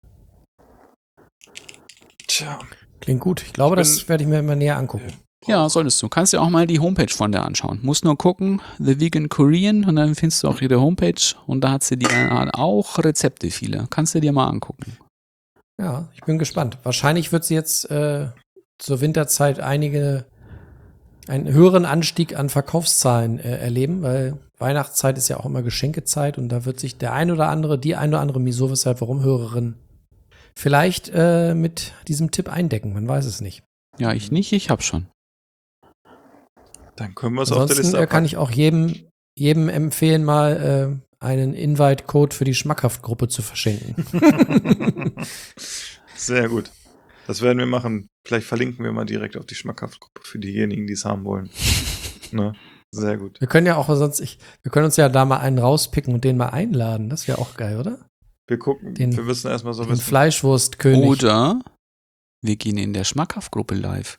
Tja. Klingt gut. Ich glaube, das werde ich mir mal näher angucken. Ja, solltest du. Kannst dir auch mal die Homepage von der anschauen. Musst nur gucken, The Vegan Korean, und dann findest du auch ihre Homepage und da hat sie auch Rezepte viele. Kannst du dir mal angucken. Ja, ich bin gespannt. Wahrscheinlich wird sie jetzt zur Winterzeit einen höheren Anstieg an Verkaufszahlen erleben, weil Weihnachtszeit ist ja auch immer Geschenkezeit und da wird sich die ein oder andere Wieso, weshalb, warum Hörerin vielleicht mit diesem Tipp eindecken. Man weiß es nicht. Ja, ich nicht, ich hab schon. Dann können wir es auf der Liste Ansonsten kann ich auch jedem empfehlen, mal einen Invite-Code für die Schmackhaft-Gruppe zu verschenken. Sehr gut. Das werden wir machen. Vielleicht verlinken wir mal direkt auf die Schmackhaft-Gruppe für diejenigen, die es haben wollen. Ne? Sehr gut. Wir können ja auch wir können uns ja da mal einen rauspicken und den mal einladen. Das wäre auch geil, oder? Wir gucken, wir müssen erstmal so den Fleischwurstkönig. Oder wir gehen in der Schmackhaft-Gruppe live.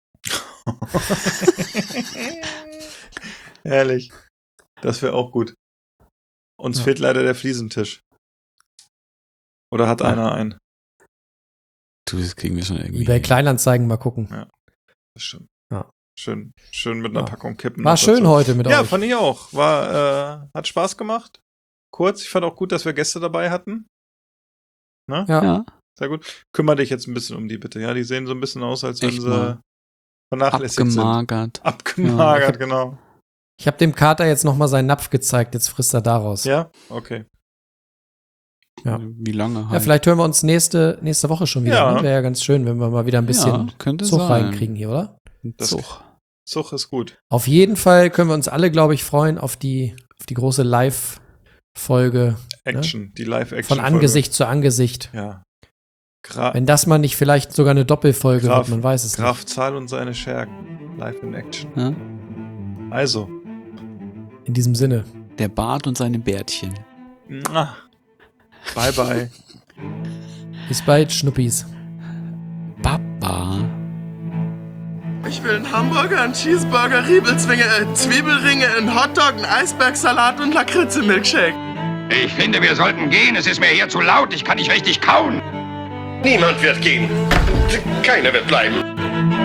Herrlich. Das wäre auch gut. Uns fehlt leider der Fliesentisch. Oder hat einer einen? Du, das kriegen wir schon irgendwie. eBay Kleinanzeigen mal gucken. Ja, das stimmt. Ja. Schön mit einer Packung Kippen. War schön dazu. heute mit euch. Ja, fand ich auch. Hat Spaß gemacht. Kurz, ich fand auch gut, dass wir Gäste dabei hatten. Ne? Ja. Sehr gut. Kümmere dich jetzt ein bisschen um die, bitte. Ja, die sehen so ein bisschen aus, als wenn Echt sie mal. vernachlässigt sind. Abgemagert, genau. Ich habe dem Kater jetzt noch mal seinen Napf gezeigt. Jetzt frisst er daraus. Ja? Okay. Ja. Wie lange halt? Ja, vielleicht hören wir uns nächste Woche schon wieder. Ja. Ne? Wäre ja ganz schön, wenn wir mal wieder ein bisschen könnte Zug sein. reinkriegen hier, oder? Zug ist gut. Auf jeden Fall können wir uns alle, glaube ich, freuen auf die große Live-Folge. Action, Ne? die Live-Action. Von Angesicht zu Angesicht. Ja. Wenn das mal nicht vielleicht sogar eine Doppelfolge wird, man weiß es Graf nicht. Zahl und seine Schergen. Live in Action. Ja? Also. In diesem Sinne. Der Bart und seine Bärtchen. Bye, bye. Bis bald, Schnuppis. Papa. Ich will einen Hamburger, einen Cheeseburger, Zwiebelringe, einen Hotdog, einen Eisbergsalat und Lakritze-Milkshake. Ich finde, wir sollten gehen. Es ist mir hier zu laut. Ich kann nicht richtig kauen. Niemand wird gehen. Keiner wird bleiben.